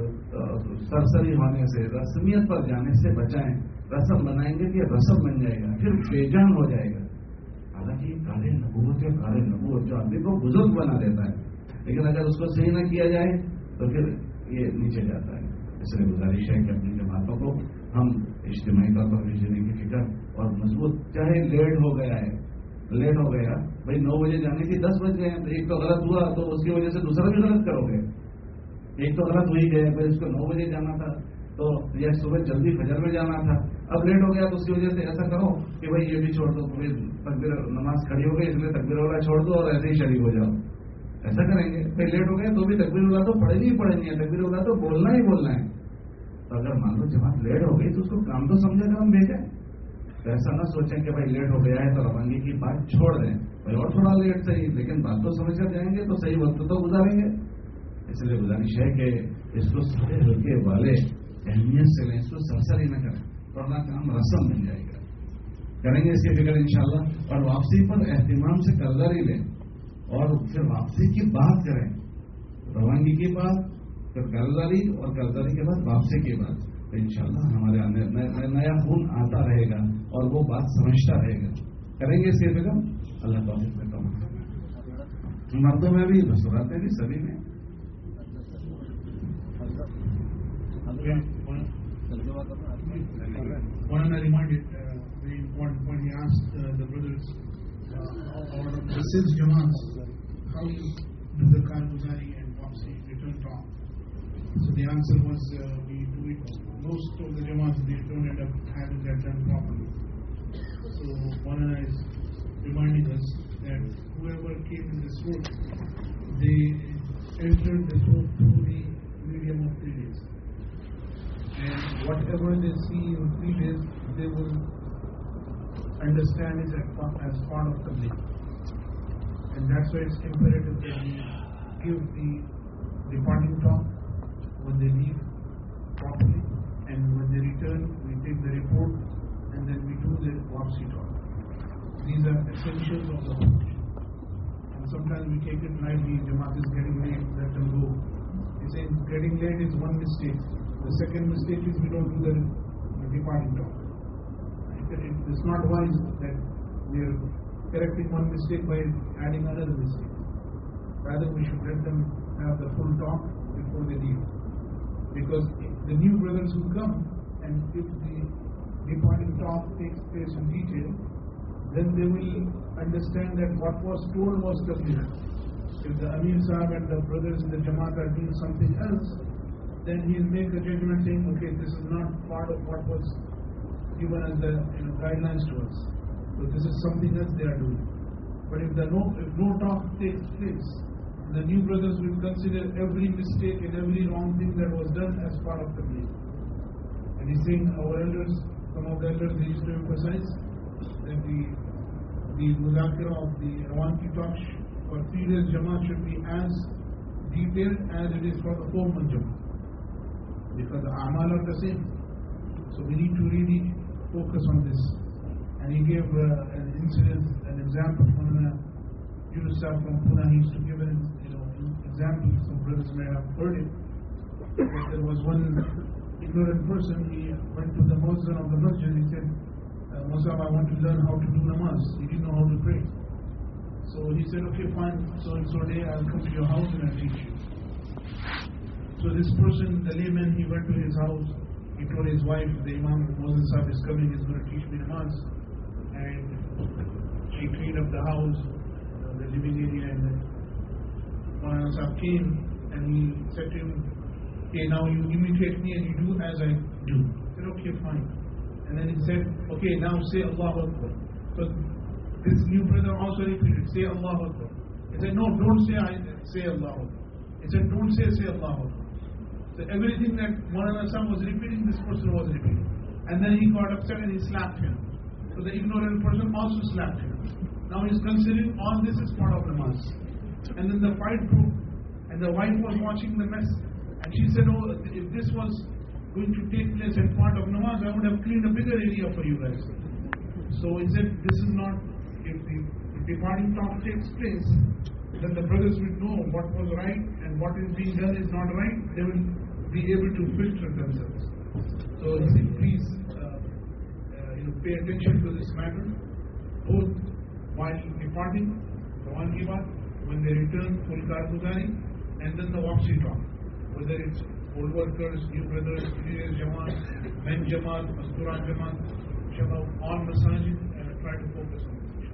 سرسری ہونے سے، رسمیت پر جانے سے بچائیں. رسم بنائیں گے کہ یہ رسم بن جائے گا، پھر بے جان ہو جائے گا. حالانکہ یہ کالے نبوت ہے، کالے نبوت جو آدمی کو بزرگ بنا دیتا ہے، لیکن اگر اس کو صحیح نہ کیا جائے تو پھر یہ نیچے جاتا ہے. اس لیے گزارش ہے کہ اپنی جماعتوں کو ہم اجتماعی طور پر بھیجنے کی فکر اور مضبوط، چاہے لیٹ ہو گیا ہے، لیٹ ہو گیا بھائی نو بجے جانے کی دس بج گئے ہیں، ایک تو غلط ہوا تو اس کی وجہ سے دوسرا بھی غلط کرو گے. ایک تو غلط ہو ہی گئے، بھائی اس کو نو بجے جانا تھا تو یا صبح جلدی فجر میں جانا تھا، اب لیٹ ہو گیا تو اس کی وجہ سے ایسا کرو کہ بھائی یہ بھی چھوڑ دو، تکبیر نماز کھڑی ہو گئی اس لیے تکبیر والا چھوڑ دو اور ایسے ہی شریک ہو جاؤ. ایسا کریں گے بھائی لیٹ ہو گئے تو بھی تکبیر والا تو پڑھنی ہی پڑھنی ہے، تکبیر والا تو بولنا ہی بولنا ہے. تو اگر مان لو جماعت لیٹ ہو گئی تو اس کو کام تو سمجھے کر ہم بھیجیں. ایسا نہ سوچیں کہ بھائی لیٹ ہو گیا ہے تو روانگی کی بات چھوڑ دیں، بھائی اور تھوڑا لیٹ صحیح لیکن بات تو سمجھ کر جائیں گے تو صحیح وقت تو گزاریں گے. اس لیے گزارش ہے کہ اس کو سارے ہلکے والے اہمیت سے لیں، اس کو سرسری نہ کریں ورنہ کام رسم بن جائے گا. کریں گے اس کی فکر انشاءاللہ. اور واپسی پر اہتمام سے قرضداری لیں اور پھر واپسی کی بات کریں. روانگی کی بات، پھر قرضداری اور قرضداری کے بعد واپسی کی بات. تو انشاءاللہ ہمارے اندر نیا خون آتا رہے گا اور وہ بات سمجھتا رہے گا. کریں گے اس کی فکر. اللہ توفیق میں کم مردوں میں بھی بسراتے بھی سبھی میں. One I reminded uh, very important when he asked uh, the brothers uh, or the six Jamaats how to do the Karguzari and Wapsi return talk. So the answer was uh, we do it. Most of the Jamaats they don't end up having that done properly. So one is reminding us that whoever came in this road, they entered this road through the medium of three days. And whatever they see in three days, they will understand it as part of the day. And that's why it's imperative that we give the departing talk when they leave properly, and when they return, we take the report, and then we do the Wapsi talk. These are essentials of the work. And sometimes we take it lightly, Jamaat is getting late, let them go. He says getting late is one mistake. The second mistake is we don't do the, the departing talk. It, it, it's not wise that we are correcting one mistake by adding another mistake. Rather, we should let them have the full talk before they leave. because the new brothers will come, and if the departing talk takes place in detail, then they will understand that what was told was tabligh. If the Amir Sahib and the brothers in the Jamaat are doing something else, then he will make a judgment saying, okay, this is not part of what was given as the you know, guidelines to us. So this is something else they are doing. But if the no, if no talk takes place, the new brothers will consider every mistake and every wrong thing that was done as part of the belief. And he's saying our elders, some of the elders, they used to emphasize that the the muzakira of the Rawanki talk for three days Jamaat should be as detailed as it is for the four month Jamaat, because the amal are the same. So we need to really focus on this. And he gave uh, an incident, an example from uh, Yunus from Pune. He used to give an you know, example. Some brothers may have heard it. That there was one ignorant person. He went to the muezzin of the masjid. He said, uh, Musab, I want to learn how to do namaz. He didn't know how to pray. So he said, okay, fine. So and so day I'll come to your house and I'll teach you. So this person, the layman, he went to his house. He told his wife, the Imam Moses Sahib is coming, he's going to teach me namaz. And she cleaned up the house, uh, the living area, and then Maulana Sahib came and he said to him, okay, now you imitate me and you do as I do. He said, okay, fine. And then he said, okay, now say Allahu Akbar. So this new brother also repeated, say Allahu Akbar. He said, no, don't say I say Allahu Akbar. He said, don't say say Allahu Akbar. So everything that Maulana Sahib was repeating, this person was repeating. And then he got upset and he slapped him. So the ignorant person also slapped him. Now he's considering all this is part of namaz. And then the fight broke. And the wife was watching the mess. And she said, oh, if this was going to take place as part of namaz, I would have cleaned a bigger area for you guys. So he said, this is not, if the departing talk takes place, then the brothers will know what was right and what is being done is not right. They will be able to filter themselves. So he said, please uh, uh, you know, pay attention to this matter, both while departing, the one Givat, when they return, full Karguzari, and then the Wapsi talk. Whether it's old workers, new brothers, teenage Jamaat, men Jamaat, Masturan Jamaat, inshallah, all masajid, and uh, try to focus on this.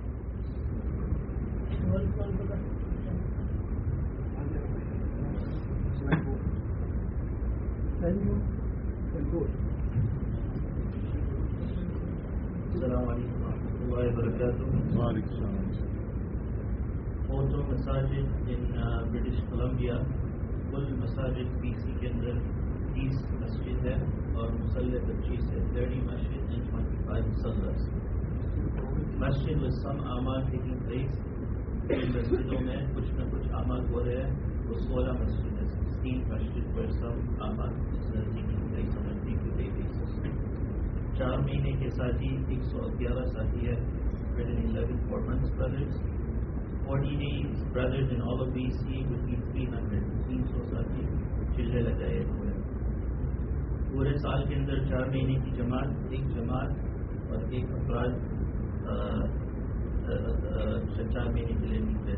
السلام علیکم ورحمۃ اللہ وبرکاتہ. Photo masajid in uh, British Columbia, کل مساجد پی سی کے اندر تیس مسجد ہے اور مسلح پچیس ہے. thirty Masjid and twenty-five مسلحs. Masjid with some اعمال taking place. ان مسجدوں میں کچھ نہ کچھ اعمال ہو رہے ہیں. وہ سولہ مسجد ہے. sixteen مسجد پر some اعمال taking place on a day-to-day basis. چار مہینے کے ساتھی ایک سو گیارہ ساتھی ہے. written eleven four months brothers. forty days brothers in all of B C would be three hundred. تین سو ساتھی چلے لگائے ہوئے. پورے سال کے اندر چار مہینے کی جماعت, ایک جماعت اور ایک افراد چار مہینے کے لیے نکلے.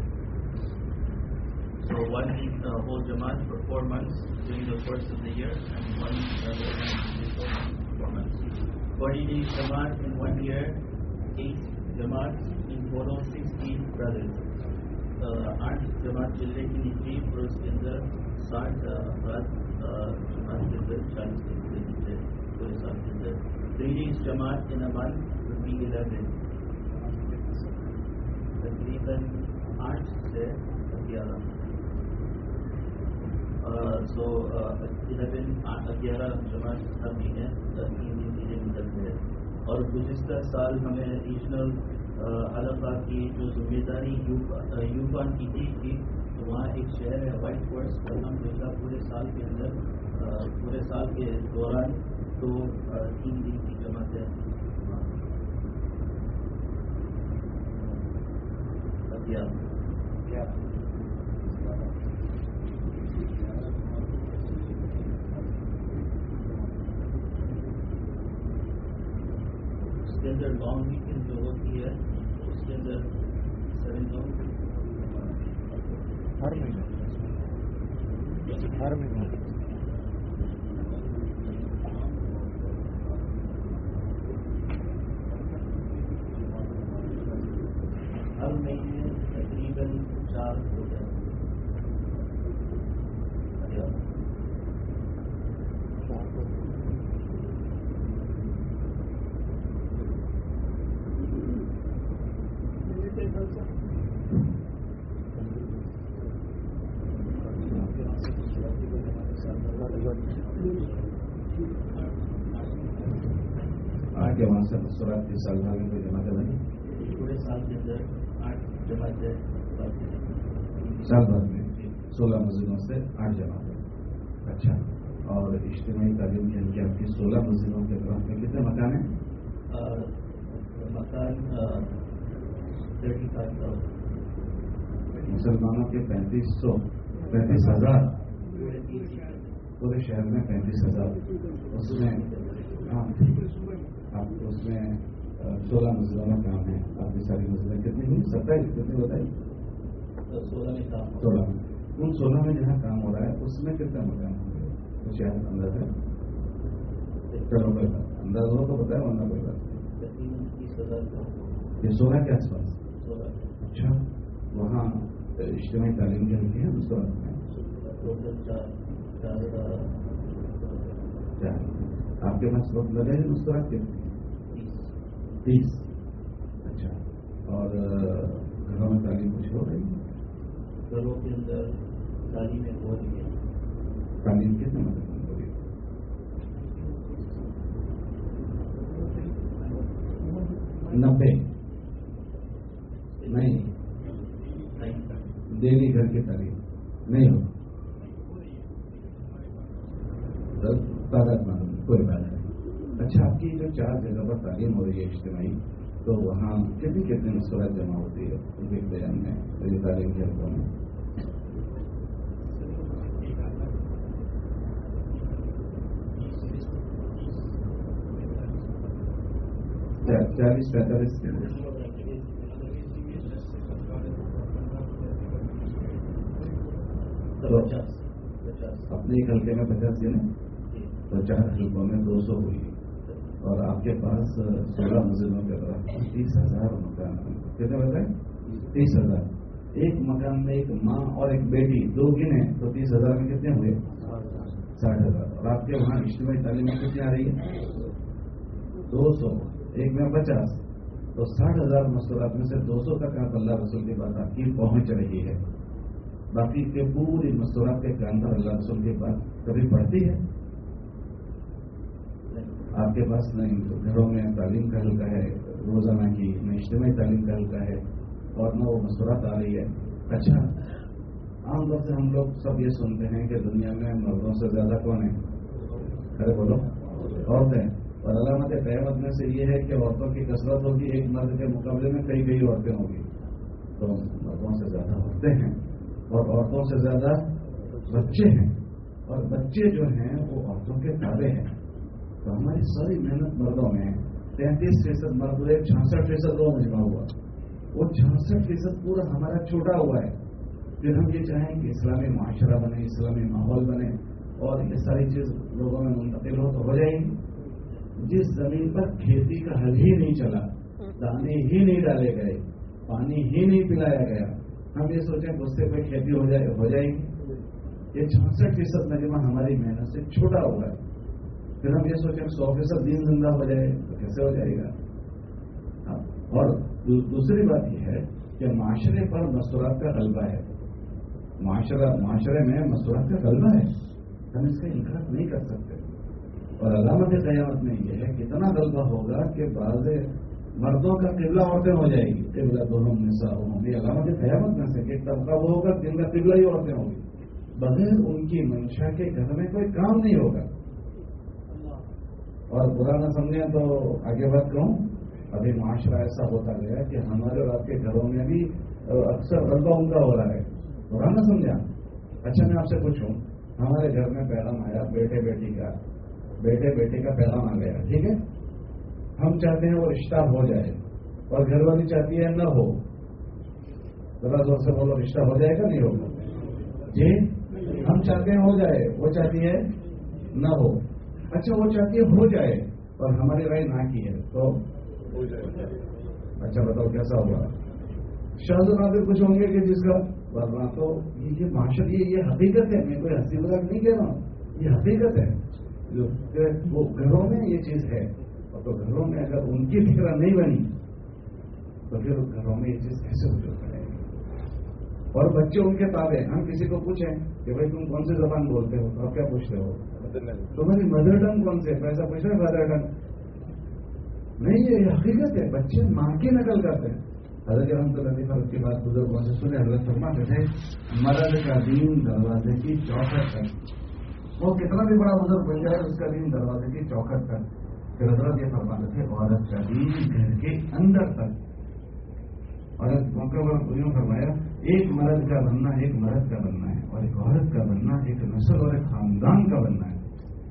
So one uh, whole jamaat for four months during the course of the year, and one uh, four months. forty days jamaat in one year, eight jamaats in total, sixteen brothers. آٹھ جماعت چلنے کی نکلی اور اس کے اندر ساٹھ افراد جماعت کے اندر چالیس کے اندر نکلے پورے سال کے اندر. تھری ڈیز جماعت ان امن ففٹی الیون, تقریباً آٹھ سے گیارہ. سو الیون گیارہ جماعت ہر مہینے تین دن کے لیے نکلتے ہیں. اور گزشتہ سال ہمیں ریجنل حلقہ کی جو ذمہ داری یوپان کی دی تھی, تو وہاں ایک شہر ہے وائٹ فورس. الحمد للہ پورے سال کے اندر پورے سال کے دوران دو تین دن کی جماعتیں اس کے اندر لانگ ویکینڈ جو ہوتی ہے اس کے اندر سیون لانگ ہر مہینے ہر مہینے साल हो गया। आगे वहां से मसूरात के साल भर में कोई जमा कर नहीं, पूरे साल के अंदर आठ जमात है, साल भर में सोलह मस्जिदों से आठ जमा कर। अच्छा, और इज्तिमाई तालीम के अंदर आपकी सोलह मस्जिदों के ग्राम में कितने मकान हैं? मकान थर्टी फाइव थाउजेंड, मुसलमानों के पैंतीस सौ पैंतीस हजार पूरे शहर में पैंतीस हजार उसमें हाँ आप उसमें सोलह मस्जिदों में काम है। आपकी सारी मस्जिदें कितनी हुई? सत्ताईस कितनी बताई? सोलह में काम सोलह में उन सोलह में जहाँ काम हो रहा है उसमें कितना मकान होंगे? तो शायद अंदाज है, चलो कोई बात अंदाज हो तो बताया, वरना कोई बात तीस हजार ये सोलह के आसपास। सोलह अच्छा, वहाँ इज्तिमाई तालीम जो होती है उसको टोटल चार चार आपके पास वक्त लगे हैं उसको के तीस। अच्छा, और घरों में तालीम कुछ हो रही है? घरों के अंदर तालीम हो रही है। तालीम कितने मतलब हो रही है? नब्बे नहीं, डेली घर की तालीम नहीं हो, तादाद मालूम कोई बात नहीं। अच्छा, आपकी जो चार जगह पर तालीम हो रही है इज्तिमाई, तो वहाँ कितनी कितनी मसूरात जमा होती है एक बयान में ये तालीम के हल्कों में? चालीस पैंतालीस अपने एक हल्के में पचास गिने तो चार हल्कों में दो सौ हुई, और आपके पास सोलह मस्जिदों के तरफ तीस हजार मकान कितने बताए? तीस हजार। एक मकान में एक माँ और एक बेटी दो गिने तो तीस हजार में कितने हुए? साठ हजार। और आपके वहाँ इज्तिमाई तालीम में कितनी आ रही है? दो सौ, एक में पचास, तो साठ हजार मसूरात में से दो सौ तक आप अल्लाह रसूल की बात आपकी पहुंच रही है। बाकी के पूरी मसूरात के कान पर अल्लाह रसूल की बात कभी पढ़ती है? आपके पास नहीं घरों में तालीम का हल्का है रोजाना की, न इज्तिमाई तालीम का हल्का है, और न वो मसूरात आ रही है। अच्छा, आमतौर से हम लोग सब ये सुनते हैं कि दुनिया में मर्दों से ज्यादा कौन है? अरे बोलो, औरतें। और अलामत क़यामत में से ये है कि औरतों की कसरत होगी, एक मर्द के मुकाबले में कई कई औरतें होंगी। तो मर्दों से ज्यादा औरतें हैं और औरतों से ज्यादा बच्चे हैं, और बच्चे जो हैं वो औरतों के ताबे हैं। तो हमारी सारी मेहनत मर्दों में तैंतीस फीसद मर्द हुए, छियासठ फीसद वो मजमा हुआ, वो छियासठ फीसद पूरा हमारा छोटा हुआ है। फिर हम ये चाहें कि इस्लामी माशरा बने, इस्लामी माहौल बने, और ये सारी चीज लोगों में मुंतकिल हो तो हो जाएंगी। जिस जमीन पर खेती का हल ही नहीं चला, दाने ही नहीं डाले गए, पानी ही नहीं पिलाया गया, हम ये सोचें कि उससे कोई खेती हो जाए हो जाएगी। ये छियासठ फीसद मजमा हमारी मेहनत से छोटा हुआ है। फिर हम ये सोचें सौ फीसद दीन जिंदा हो जाए तो कैसे हो जाएगा? और दू, दूसरी बात यह है कि माशरे पर मसूरात का गलबा है। माशरा माशरे में मसूरात का गलबा है, हम इसका इनकार नहीं कर सकते। और अलामत क़यामत में यह है कितना गलबा होगा कि बाद मर्दों का किबला औरतें हो जाएगी, किबला दोनों निसा होंगी। अलामत क़यामत में से एक तबका वो होगा जिनका किबला ही औरतें होंगी, बगैर उनकी मंशा के घर में कोई काम नहीं होगा। और बुरा न समझें तो आगे बात कहूँ, अभी माशरा ऐसा होता गया कि हमारे और आपके घरों में भी अक्सर गलबा उनका हो रहा है, बुरा न समझा। अच्छा, मैं आपसे पूछूं, हमारे घर में पैगाम आया बेटे बेटी का, बेटे बेटे का पैगाम आ गया, ठीक है? हम चाहते हैं वो रिश्ता हो जाए और घरवाली चाहती है न हो। जरा जोर से बोलो, रिश्ता हो जाएगा नहीं होगा? जी, हम चाहते हैं हो जाए, वो चाहती है न हो। अच्छा, वो चाहती है हो जाए और हमारी राय ना की है तो हो जाए। अच्छा बताओ कैसा होगा? शाहजहां कुछ होंगे कि जिसका, वरना तो ये माशर ये ये हकीकत है, मैं कोई हंसी मजाक नहीं कह रहा हूँ, ये हकीकत है जो वो घरों में ये चीज है। और तो घरों में अगर उनकी फिक्र नहीं बनी तो फिर घरों में ये चीज कैसे वजूद पड़ेगी। और बच्चे उनके ताबे, हम किसी को पूछें कि भाई तुम कौन सी जबान बोलते हो, तो आप क्या पूछते हो, तुम्हारी मदर टंग कौन से, पैसा पूछ रहे मदर टंग नहीं, ये हकीकत है, बच्चे मां की नकल करते हैं। हजरत रहमतुल्लाह फर्क की बात बुजुर्गों से सुने, हजरत फरमाते थे मर्द का दीन दरवाजे की चौखट तक, वो कितना भी बड़ा बुजुर्ग बन जाए उसका दीन दरवाजे की चौखट तक। फिर हजरत ये फरमाते थे औरत का दीन घर के अंदर तक। और मौके पर यूं फरमाया एक मर्द का बनना एक मर्द का बनना है, और एक औरत का बनना एक नस्ल और एक खानदान का बनना है।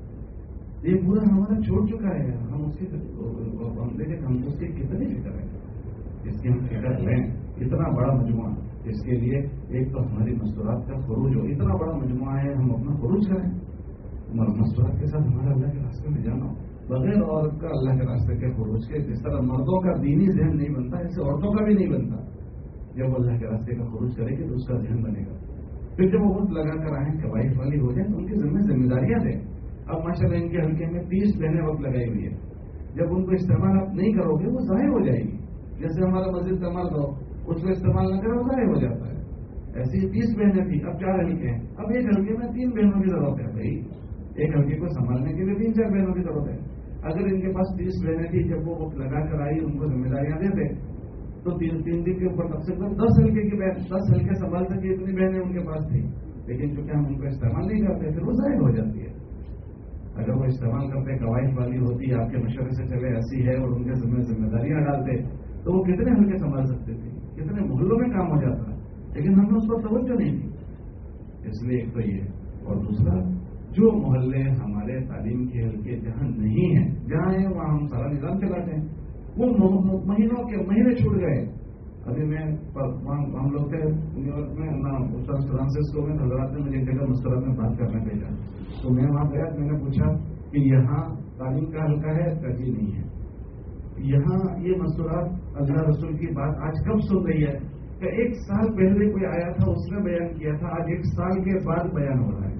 ये पूरा हमारा छोड़ चुका है, हम उसकी हम देखें हम उसकी कितनी फिक्र है, इसकी हम फिक्र लें। इतना बड़ा मजमुआ, इसके लिए एक तो हमारी मस्तूरात का खरूज हो, इतना बड़ा मजमुआ है, हम अपना खरूज करें मस्तूरात के साथ, हमारा अल्लाह के रास्ते में जाना हो। बगैर औरत का अल्लाह के रास्ते के खरूज के, जिस तरह मर्दों का दीनी जहन नहीं बनता, ऐसे औरतों का भी नहीं बनता। जब अल्लाह के रास्ते का खरूज करेगी तो उसका जहन बनेगा। फिर जब वो वक्त लगा कर आए कवाइफ वाली हो जाए तो उनकी जिम्मे जिम्मेदारियां दें। अब माशाल्लाह इनके हल्के में तीस बहनें वक्त लगाई हुई है, जब उनको इस्तेमाल आप नहीं करोगे वो ज़ाहिर हो जाएगी। जैसे हमारा मस्जिद का मर्द हो, उसको इस्तेमाल न करो ज़ाहिर हो जाता है। ऐसी तीस बहनें थी, अब चार हल्के हैं, अब एक हल्के में तीन बहनों की जरूरत है। भाई एक हल्के को संभालने के लिए तीन चार बहनों की जरूरत है। अगर इनके पास तीस बहनें थी, जब वो वक्त लगा कर आई उनको जिम्मेदारियां देते तो तीन तीन दिन के ऊपर कम से कम दस हल्के की बहन दस हल्के संभाल सके, इतनी बहनें उनके पास थी। लेकिन चूंकि हम उनको इस्तेमाल नहीं करते फिर वो ज़ाहिर हो जाती है। अगर वो इस्तेमाल करते कवाइफ वाली होती, आपके मशवरे से चले ऐसी है, और उनके जिम्मे जिम्मेदारियां डालते तो वो कितने हल्के संभाल सकते थे, कितने मोहल्लों में काम हो जाता। लेकिन हमने उस पर तवज्जो नहीं दी। इसलिए एक तो ये, और दूसरा जो मोहल्ले हमारे तालीम के हल्के जहां नहीं है, जहां है वहां हम सारा निजाम चलाते हैं, वो महीनों के महीने छूट गए। अभी मैं हम लोग थे न्यूयॉर्क में ना सैन फ्रांसिस्को में, हजरात ने मुझे एक जगह मुस्तरद में बात करने भेजा, तो मैं वहां गया, मैंने पूछा कि यहाँ तालीम का हल्का है, कभी नहीं है। यहाँ ये मस्तूरात अल्लाह रसूल की बात आज कब सुन रही है कि एक साल पहले कोई आया था उसने बयान किया था, आज एक साल के बाद बयान हो रहा है।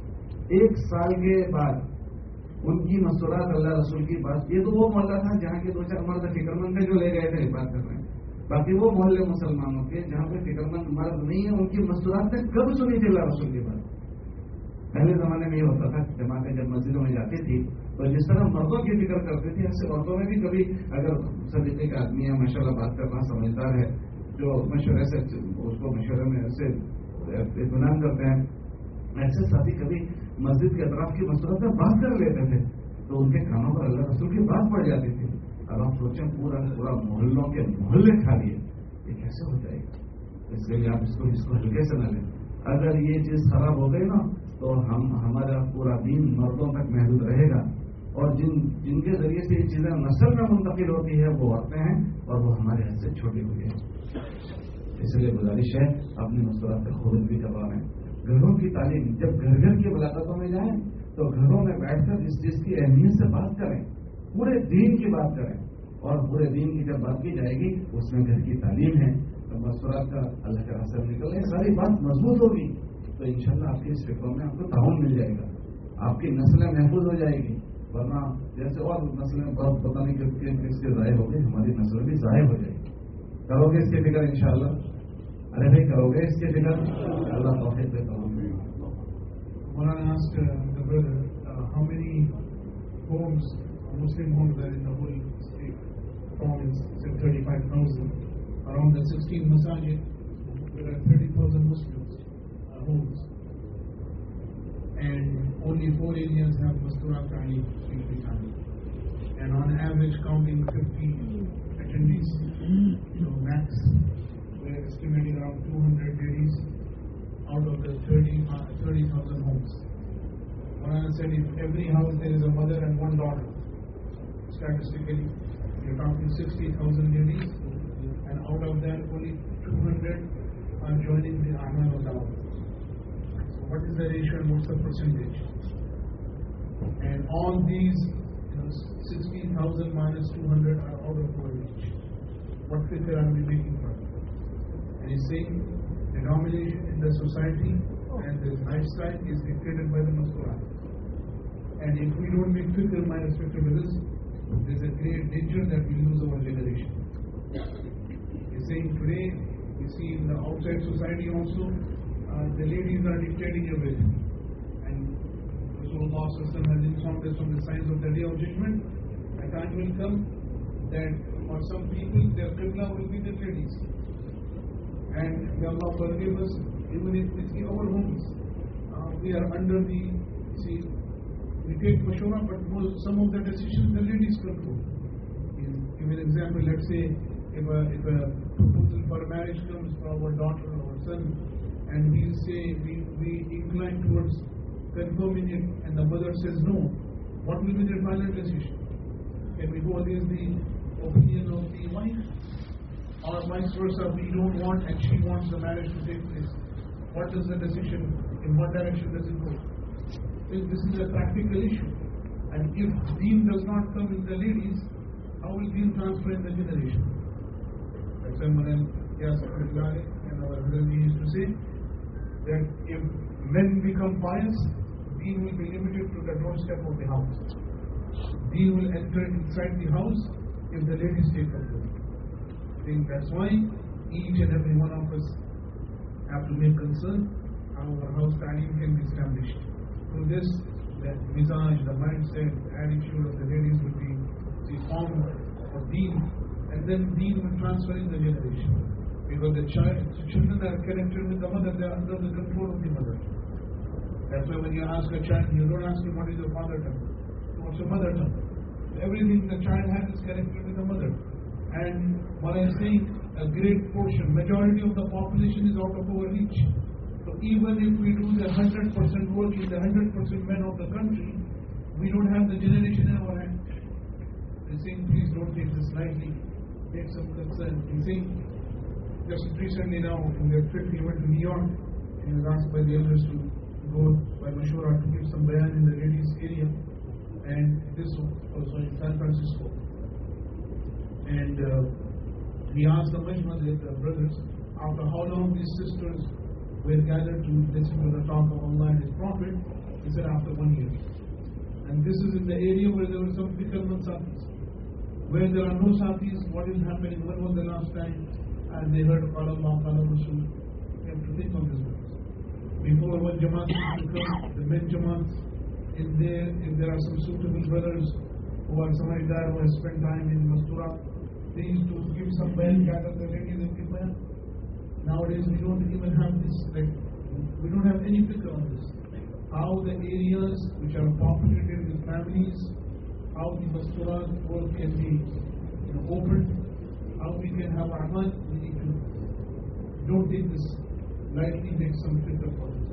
एक साल के बाद उनकी मस्तूरात अल्लाह रसूल की बात, ये तो वो मोहल्ला था जहाँ के दो चार मर्द फिक्रमंद थे जो ले गए थे बात कर रहे हैं। बाकी वो मोहल्ले मुसलमानों के जहाँ पे फिक्रमंद मर्द नहीं है, उनकी मस्तूरात ने कब सुनी थी अल्लाह रसूल की बात। पहले जमाने में ये होता था, जमातें जब मस्जिदों में जाती थी तो जिस तरह मर्दों की फिक्र करती थी, ऐसे औरतों में भी कभी अगर सलीके का आदमी है, माशाल्लाह बात करना समझदार है, जो मशवरे से उसको मशवरे में ऐसे इत्मीनान करते हैं, ऐसे साथी कभी मस्जिद के अतराफ की मस्तूरात में बात कर लेते थे तो उनके कानों पर अल्लाह रसूल की बात पड़ जाती थी। अब आप सोचें पूरा पूरा मोहल्लों के मोहल्ले खा लिए, ये कैसे हो जाएगा। इसके लिए आप इसको इसको हल्के से न लें। अगर ये चीज खराब हो गई ना तो हम हमारा पूरा दीन मर्दों तक महदूद रहेगा, और जिन जिनके जरिए से ये चीजें नस्ल में मुंतकिल होती है वो औरतें हैं, और वो हमारे हाथ से छोटी हुई है। इसलिए गुजारिश है अपनी मस्तूरात से खुद भी करवाएं। घरों की तालीम, जब घर घर की मुलाकातों में जाएं तो घरों में बैठकर इस चीज की अहमियत से बात करें, पूरे दीन की बात करें, और पूरे दीन की जब बात की जाएगी उसमें घर की तालीम है, तो मस्तूरात का अल्लाह के रास्ते में निकलने सारी बात मजबूत होगी, तो इंशाल्लाह आपकी इस फिक्रों में आपको ताउन मिल जाएगा, आपकी नस्लें महफूज हो जाएगी। वरना जैसे और नस्लें बहुत पता नहीं किसके किसके ज़ाय हो गई, हमारी नस्ल भी ज़ाय हो जाएगी। करोगे इसकी फिक्र इंशाल्लाह? अरे भाई करोगे इसकी फिक्र? अल्लाह तौफीक दे। Maulana asked uh, the brother uh, how many homes, Muslim homes are in the whole state, province, said thirty-five thousand. Around the sixteen masajid, there are thirty thousand Muslims uh, homes. And only four areas have Masturat Ta'aleem, Shilpi Ta'aleem. And on average counting fifty attendees, so max, we're estimating around two hundred ladies out of the thirty thousand homes. Maulana said if every house there is a mother and one daughter, statistically, we are talking sixty thousand ladies, and out of that only two hundred are joining the Ahmad al-Dawah. So what is the ratio and what's the percentage? And all these, you know, sixty thousand minus two hundred are out of our reach. What figure are we making from? And he's saying the domination in the society and the lifestyle is dictated by the Masturat. And if we don't make fikr, my respected brothers, there's a great danger that we lose our generation. He's saying today, we see in the outside society also, uh, the ladies are dictating everything. And Rasulullah has informed us from the signs of the day of judgment. A time will come that for some people, their qibla will be the ladies. And may Allah forgive us, even if we see our homes, uh, we are under the, see, we take mashura, but most, some of the decisions the ladies control. Give an example, let's say if a, if a proposal for marriage comes for our daughter or our son, and we say we, we incline towards confirming it, and the mother says no, what will be their final decision? Can we go against the opinion of the wife? Or vice versa, we don't want and she wants the marriage to take place. What is the decision? In what direction does it go? This is a practical issue. And if deen does not come in the ladies, how will deen transfer in the generation? Like someone and our brother used to say that if men become pious, deen will be limited to the doorstep of the house. Deen will enter inside the house if the ladies take control. I think that's why each and every one of us have to make concern how our house talim can be established. Through this, the mizaj, the mindset, the attitude of the ladies will be the form of deen, and then deen will transfer in the generation. Because the child, the children are connected with the mother, they are under the control of the mother. That's why when you ask a child, you don't ask him what is your father tongue, what's your mother tongue. Everything the child has is connected with the mother. And what I'm saying, a great portion, majority of the population is out of our reach. So even if we do the one hundred percent work in the one hundred percent men of the country, we don't have the generation in our hand. He's saying, please don't take this lightly, take some concern. He's saying, just recently now, in their trip, he went to New York, and he was asked by the elders to go by Mashura to give some bayan in the ladies area, and this was also in San Francisco. And uh, he asked the Majma, the brothers, after how long these sisters were gathered to listen to the talk of Allah and His Prophet. He said, after one year. And this is in the area where there were some Fikrman Satis. Where there are no Satis, what is happening? When was the last time and they heard Qala Allah, Qala Rasul? We have to think on this one. Before one Jamaat used to come, the men Jamaat, in there, if there are some suitable brothers who are somewhere there who have spent time in Masturat, they used to give some bayan, gather the ladies and give bayan. Nowadays we don't even have this, like, we don't have any figure on this. How the areas which are populated with families, how the Masturat work can be, you know, opened, how we can have amal, we need to, don't take this lightly, make some figure for this.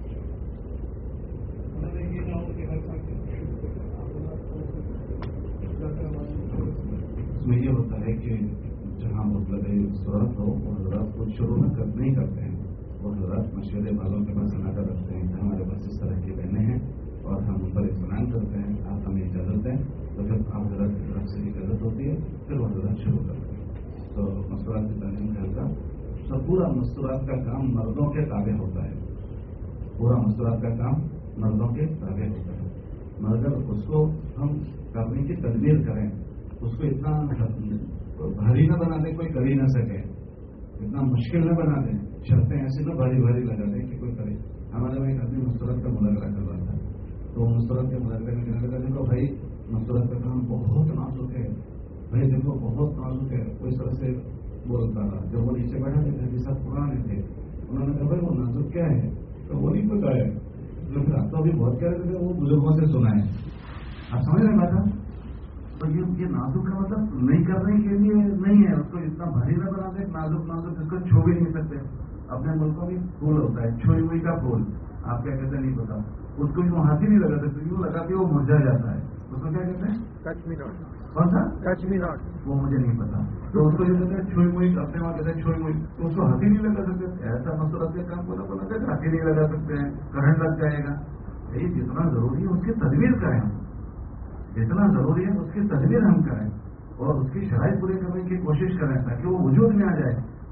इसमें ये होता है कि जहाँ मतलब सूरत हो वो हजरात को शुरू में कर नहीं करते हैं, वो हजरात मशवरे वालों के पास नाकर रखते हैं कि हमारे पास इस तरह की बहनें हैं और हम उन पर इत्मीनान करते हैं, आप हमें इजाज़त दें, तो फिर आप हजरात की तरफ से इजाज़त होती है, फिर वो हजरात शुरू करते हैं। तो मस्तूरात की तालीम का हल्का, तो पूरा मस्तूरात का काम मर्दों के ताबे होता है, पूरा मस्तूरात का काम मर्दों के ताबे होता है। मगर उसको हम करने की तदबीर करें, उसको इतना भारी न बना दें कोई कर ही ना सके, इतना मुश्किल न बना दें, शर्तें ऐसी न भारी भारी लगा दें कि कोई करे। हमारे में एक आदमी मस्तूरत का मुलाकात कर रहा था, तो मस्तूरत के मुलाकात में कहने लगा, देखो भाई मस्तूरत का काम बहुत नाजुक है, भाई देखो बहुत नाजुक है, कोई तरह से बोलता रहा। जब वो नीचे बैठा थे जी साहब पुराने थे, उन्होंने कहा भाई वो नाजुक क्या है, तो वो नहीं पता है, जो फिर आप तो अभी बहुत कह रहे थे वो बुजुर्गों से सुना है। आप समझ रहे बात? तो ये ये नाजुक का मतलब नहीं करने के लिए नहीं है, उसको इतना भारी न बना दे, नाजुक नाजुक इसको छू भी नहीं सकते। अपने मुल्कों में फूल होता है, छोई हुई का फूल, आप क्या कहते हैं नहीं पता, उसको यूँ हाथ ही नहीं लगा सकते, यूँ लगाते वो मुरझा जाता है, उसको क्या कहते हैं? Touch me not. कौन सा? Touch me not. वो मुझे नहीं पता, तो उसको ये कहते हैं छोई मुई, अपने वहाँ कहते हैं छोई मुई, तो उसको हाथ ही नहीं लगा सकते। ऐसा मसला के काम को ना बोला कहते हाथ ही नहीं लगा सकते हैं, करंट लग जाएगा। यही जितना जरूरी है उसकी तदबीर करें, हम जितना जरूरी है उसकी तदबीर हम करें और उसकी शराइत पूरी करने की कोशिश करें ताकि वो वजूद में आ जाए।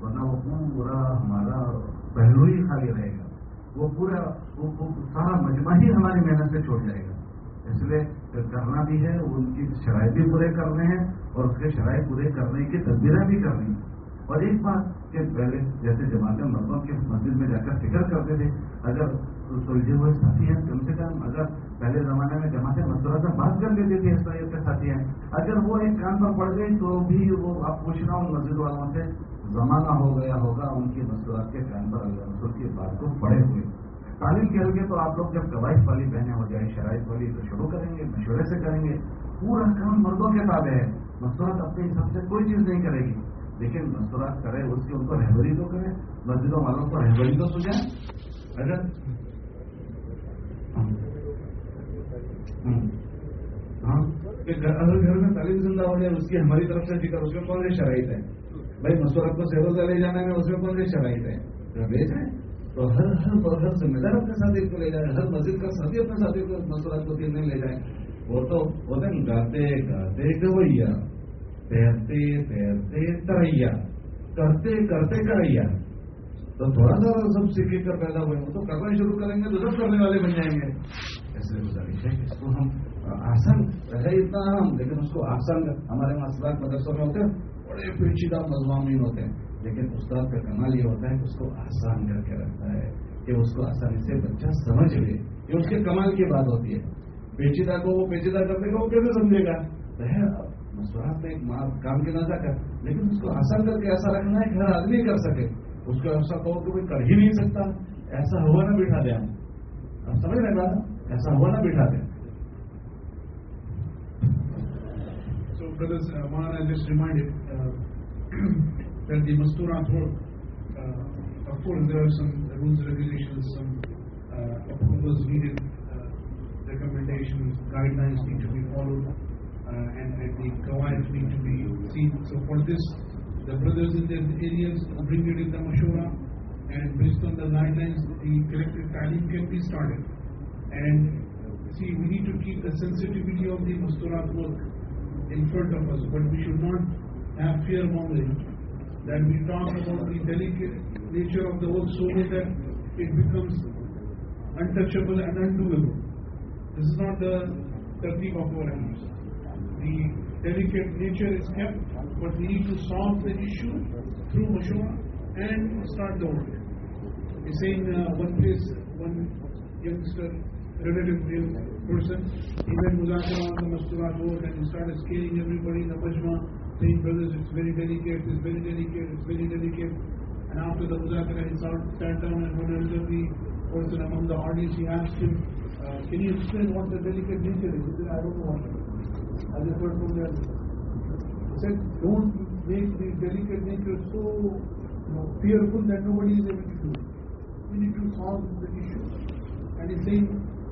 ورنہ وہ پورا ہمارا پہلو ہی خالی رہے گا. وہ پورا وہ سارا مجمع ہی ہماری محنت سے چھوڑ جائے گا. اس لیے کرنا بھی ہے, ان کی شرائط بھی پورے کرنے ہیں اور اس کے شرائط پورے کرنے کی تدبیریں بھی کرنی ہیں. اور ایک بات کہ پہلے جیسے جماعتیں مردوں کے مسجد میں جا کر فکر کرتے تھے, اگر سلجھے ہوئے ساتھی ہیں کم سے کم, اگر پہلے زمانے میں جماعتیں مزدوروں سے بات کر لیتی تھی اس طرح کے ساتھی ہیں, اگر وہ ایک کان پر پڑ گئی تو بھی وہ آپ پوچھنا ان مسجد والوں سے زمانہ ہو گیا ہوگا ان کی مزدورات کے کان پر اللہ رسول کی بات کو پڑے ہوئے. تعلیم کریں گے تو آپ لوگ جب قواعد والی بہنیں ہو جائیں, شرائط والی, تو شروع کریں گے, مشورے سے کریں گے. پورا کام مردوں کے تابع ہے. مزدورات اپنے حساب سے کوئی چیز نہیں کرے گی, لیکن مزدورات کرے اس کی ان کو رہبری تو کرے, مسجدوں والوں کو رہبری تو سجائے. اگر ہاں اگر گھر میں تعلیم زندہ ہو جائے اس کی ہماری طرف سے فکر, اس میں کون سی شرائط ہے بھائی؟ مزدورات کو سیروں سے لے جانے میں اس میں کون سی شرائط ہے؟ جب لے جائیں تو ہر ہر ہر ذمہ دار اپنے ساتھی کو لے جائے, ہر مسجد کا ساتھی اپنے ساتھی کو مزدورات کو تین دن لے جائیں. وہ تو ہوتے ہیں گاتے گاتے گویا, تیرتے تیرتے تریا, کرتے کرتے کریا. تو تھوڑا سا سب سیکھ کر پیدا ہوئے, وہ تو کرنا شروع کریں گے تو سب کرنے والے بن جائیں گے. ایسے گزارش ہے کہ اس کو ہم آسان رہے اتنا ہم, لیکن اس کو آسان, ہمارے مسئلات مدرسوں میں ہوتے ہیں بڑے پیچیدہ مضامین ہوتے ہیں, لیکن استاد کا کمال یہ ہوتا ہے کہ اس کو آسان کر کے رکھتا ہے کہ اس کو آسانی سے بچہ سمجھ لے. یہ اس کے کمال کی بات ہوتی ہے. پیچیدہ کو وہ پیچیدہ کرنے کا وہ کیسے سمجھے گا؟ مسورات میں ایک کام کی نظر کر, لیکن اس کو آسان کر کے ایسا رکھنا ہے کہ ہر آدمی کر سکے. اس کو ایسا کہو کہ کوئی کر ہی نہیں سکتا, ایسا ہوا نہ بٹھا دیں. آپ سمجھ رہے بات؟ ایسا ہوا نہ بٹھا دیں. So brothers, uh, Maulana just reminded uh, that the Masturat work, uh, of course there are some rules, regulations, some uh, approvals needed, uh, recommendations, guidelines need to be followed, uh, and, and the qawaids need to be seen. So for this, the brothers in their areas bring it in the mashura, and based on the guidelines, the collective ta'lim can be started. And see, we need to keep the sensitivity of the Masturat work in front of us, but we should not have fear mongering, that we talk about the delicate nature of the work so that it becomes untouchable and undoable. This is not the tartib of our elders. The delicate nature is kept, but we need to solve the issue through mashura and start the work. He's saying uh, one place, one youngster, relative person, he went muzakara on the Masturat work and he started scaling everybody in the majma, saying, brothers, it's very delicate, it's very delicate, it's very delicate. And after the muzakara, he sat down and one elderly person among the audience, he asked him, uh, can you explain what the delicate nature is? He said, I don't know what it is. I just heard from the elder. He said, don't make the delicate nature so you know, fearful that nobody is able to do it. We need to solve the issue. And he's saying,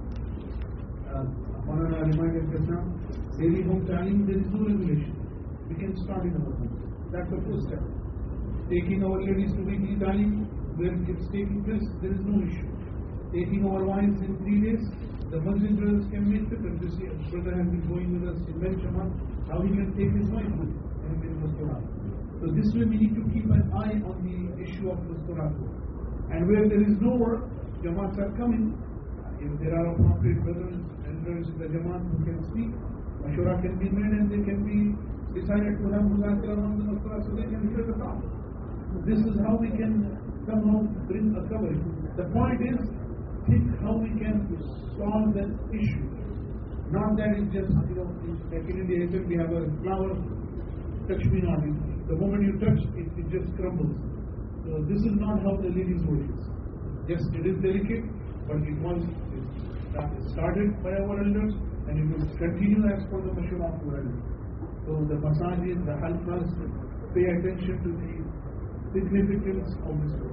Maulana reminded just now, daily home ta'lim, there is no regulation. We can start in our home. That's the first step. Taking our ladies to weekly ta'lim, where it's taking place, there is no issue. Taking our wives in three days, the Muslim brothers can make the this year. Brother has been going with us in Benjamin, how he can take his wife with him in Masturat. So this way we need to keep an eye on the issue of Masturat. And where there is no work, Jamaats are coming. If there are appropriate brothers and brothers in the Jamaat who can speak, Mashura can be made and they can be decided to have Muzakara on the Masturat so they can hear the talk. This is how we can somehow bring a coverage. The point is, think how we can solve that issue. Not that it's just, you know, like in India, we have a flower, touch me not. The moment you touch, it, it just crumbles. So this is not how the ladies' work is. Yes, it is delicate, but it was started by our elders and it will continue as per the mashura of our elders. So the masajid, the halqas, pay attention to the significance of this work.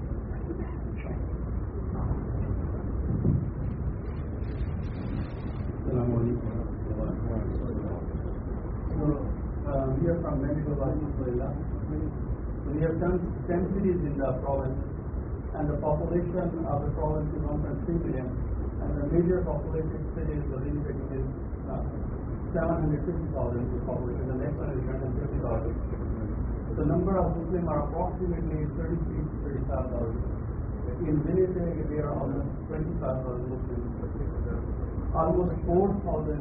Assalamu alaikum. So, uh, we are from Medical Alhamdulillah. So we have done ten cities in the province, and the population of the province is one point three million, and the major population city is the really big is uh, seven hundred fifty thousand is the population, the next one is one hundred fifty thousand. the number of Muslims are approximately thirty-three to thirty-five thousand. In Winnipeg, there are almost twenty-five thousand Muslims, almost four thousand.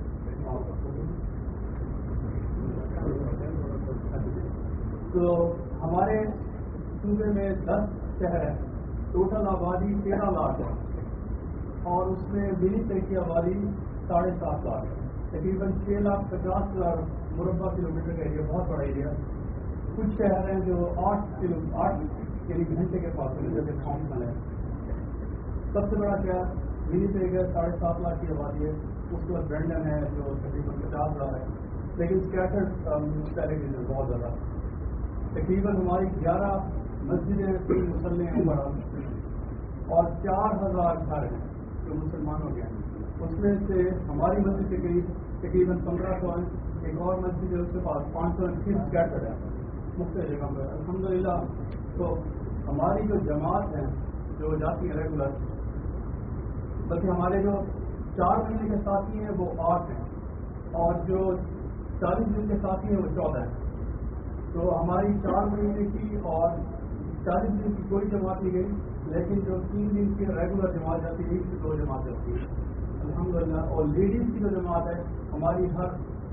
تو ہمارے صوبے میں دس شہر ہیں، ٹوٹل آبادی تیرہ لاکھ ہے، اور اس میں ونیپیگ کی آبادی ساڑھے سات لاکھ ہے، تقریباً چھ لاکھ پچاس ہزار مربع کلو میٹر کا ایریا، بہت بڑا ایریا. کچھ شہر ہیں جو آٹھ کلو آٹھ یعنی گھنٹے کے پاس ہیں، جیسے تھامسن ہے. سب سے بڑا شہر ونیپیگ ہے، ساڑھے سات لاکھ کی آبادی ہے. اس کے بعد برینڈن ہے جو تقریباً پچاس ہزار ہے، لیکن اسکیٹرڈ مسٹیلٹیز ہے بہت زیادہ. تقریباً ہماری گیارہ مسجدیں تین مسلح ہیں بڑا، اور چار ہزار گھر ہیں جو مسلمانوں کے ہیں. اس میں سے ہماری مسجد کے قریب تقریباً پندرہ سو ہیں. ایک اور مسجد ہے اس کے پاس پانچ سو انتیس اسکیٹرڈ ہے مختلف جگہ پر. الحمدللہ تو ہماری جو جماعت ہیں جو جاتی ہیں ریگولر، بلکہ ہمارے جو چار مہینے کے ساتھی ہیں وہ آٹھ ہیں، اور جو چالیس دن کے ساتھی ہیں وہ چودہ ہیں. تو ہماری چار مہینے کی اور چالیس دن کی کوئی جماعت نہیں گئی، لیکن جو تین دن کی ریگولر جماعت جاتی ہے اس سے دو جماعتیں ہوتی ہیں الحمدللہ. اور لیڈیز کی جو جماعت ہے ہماری ہر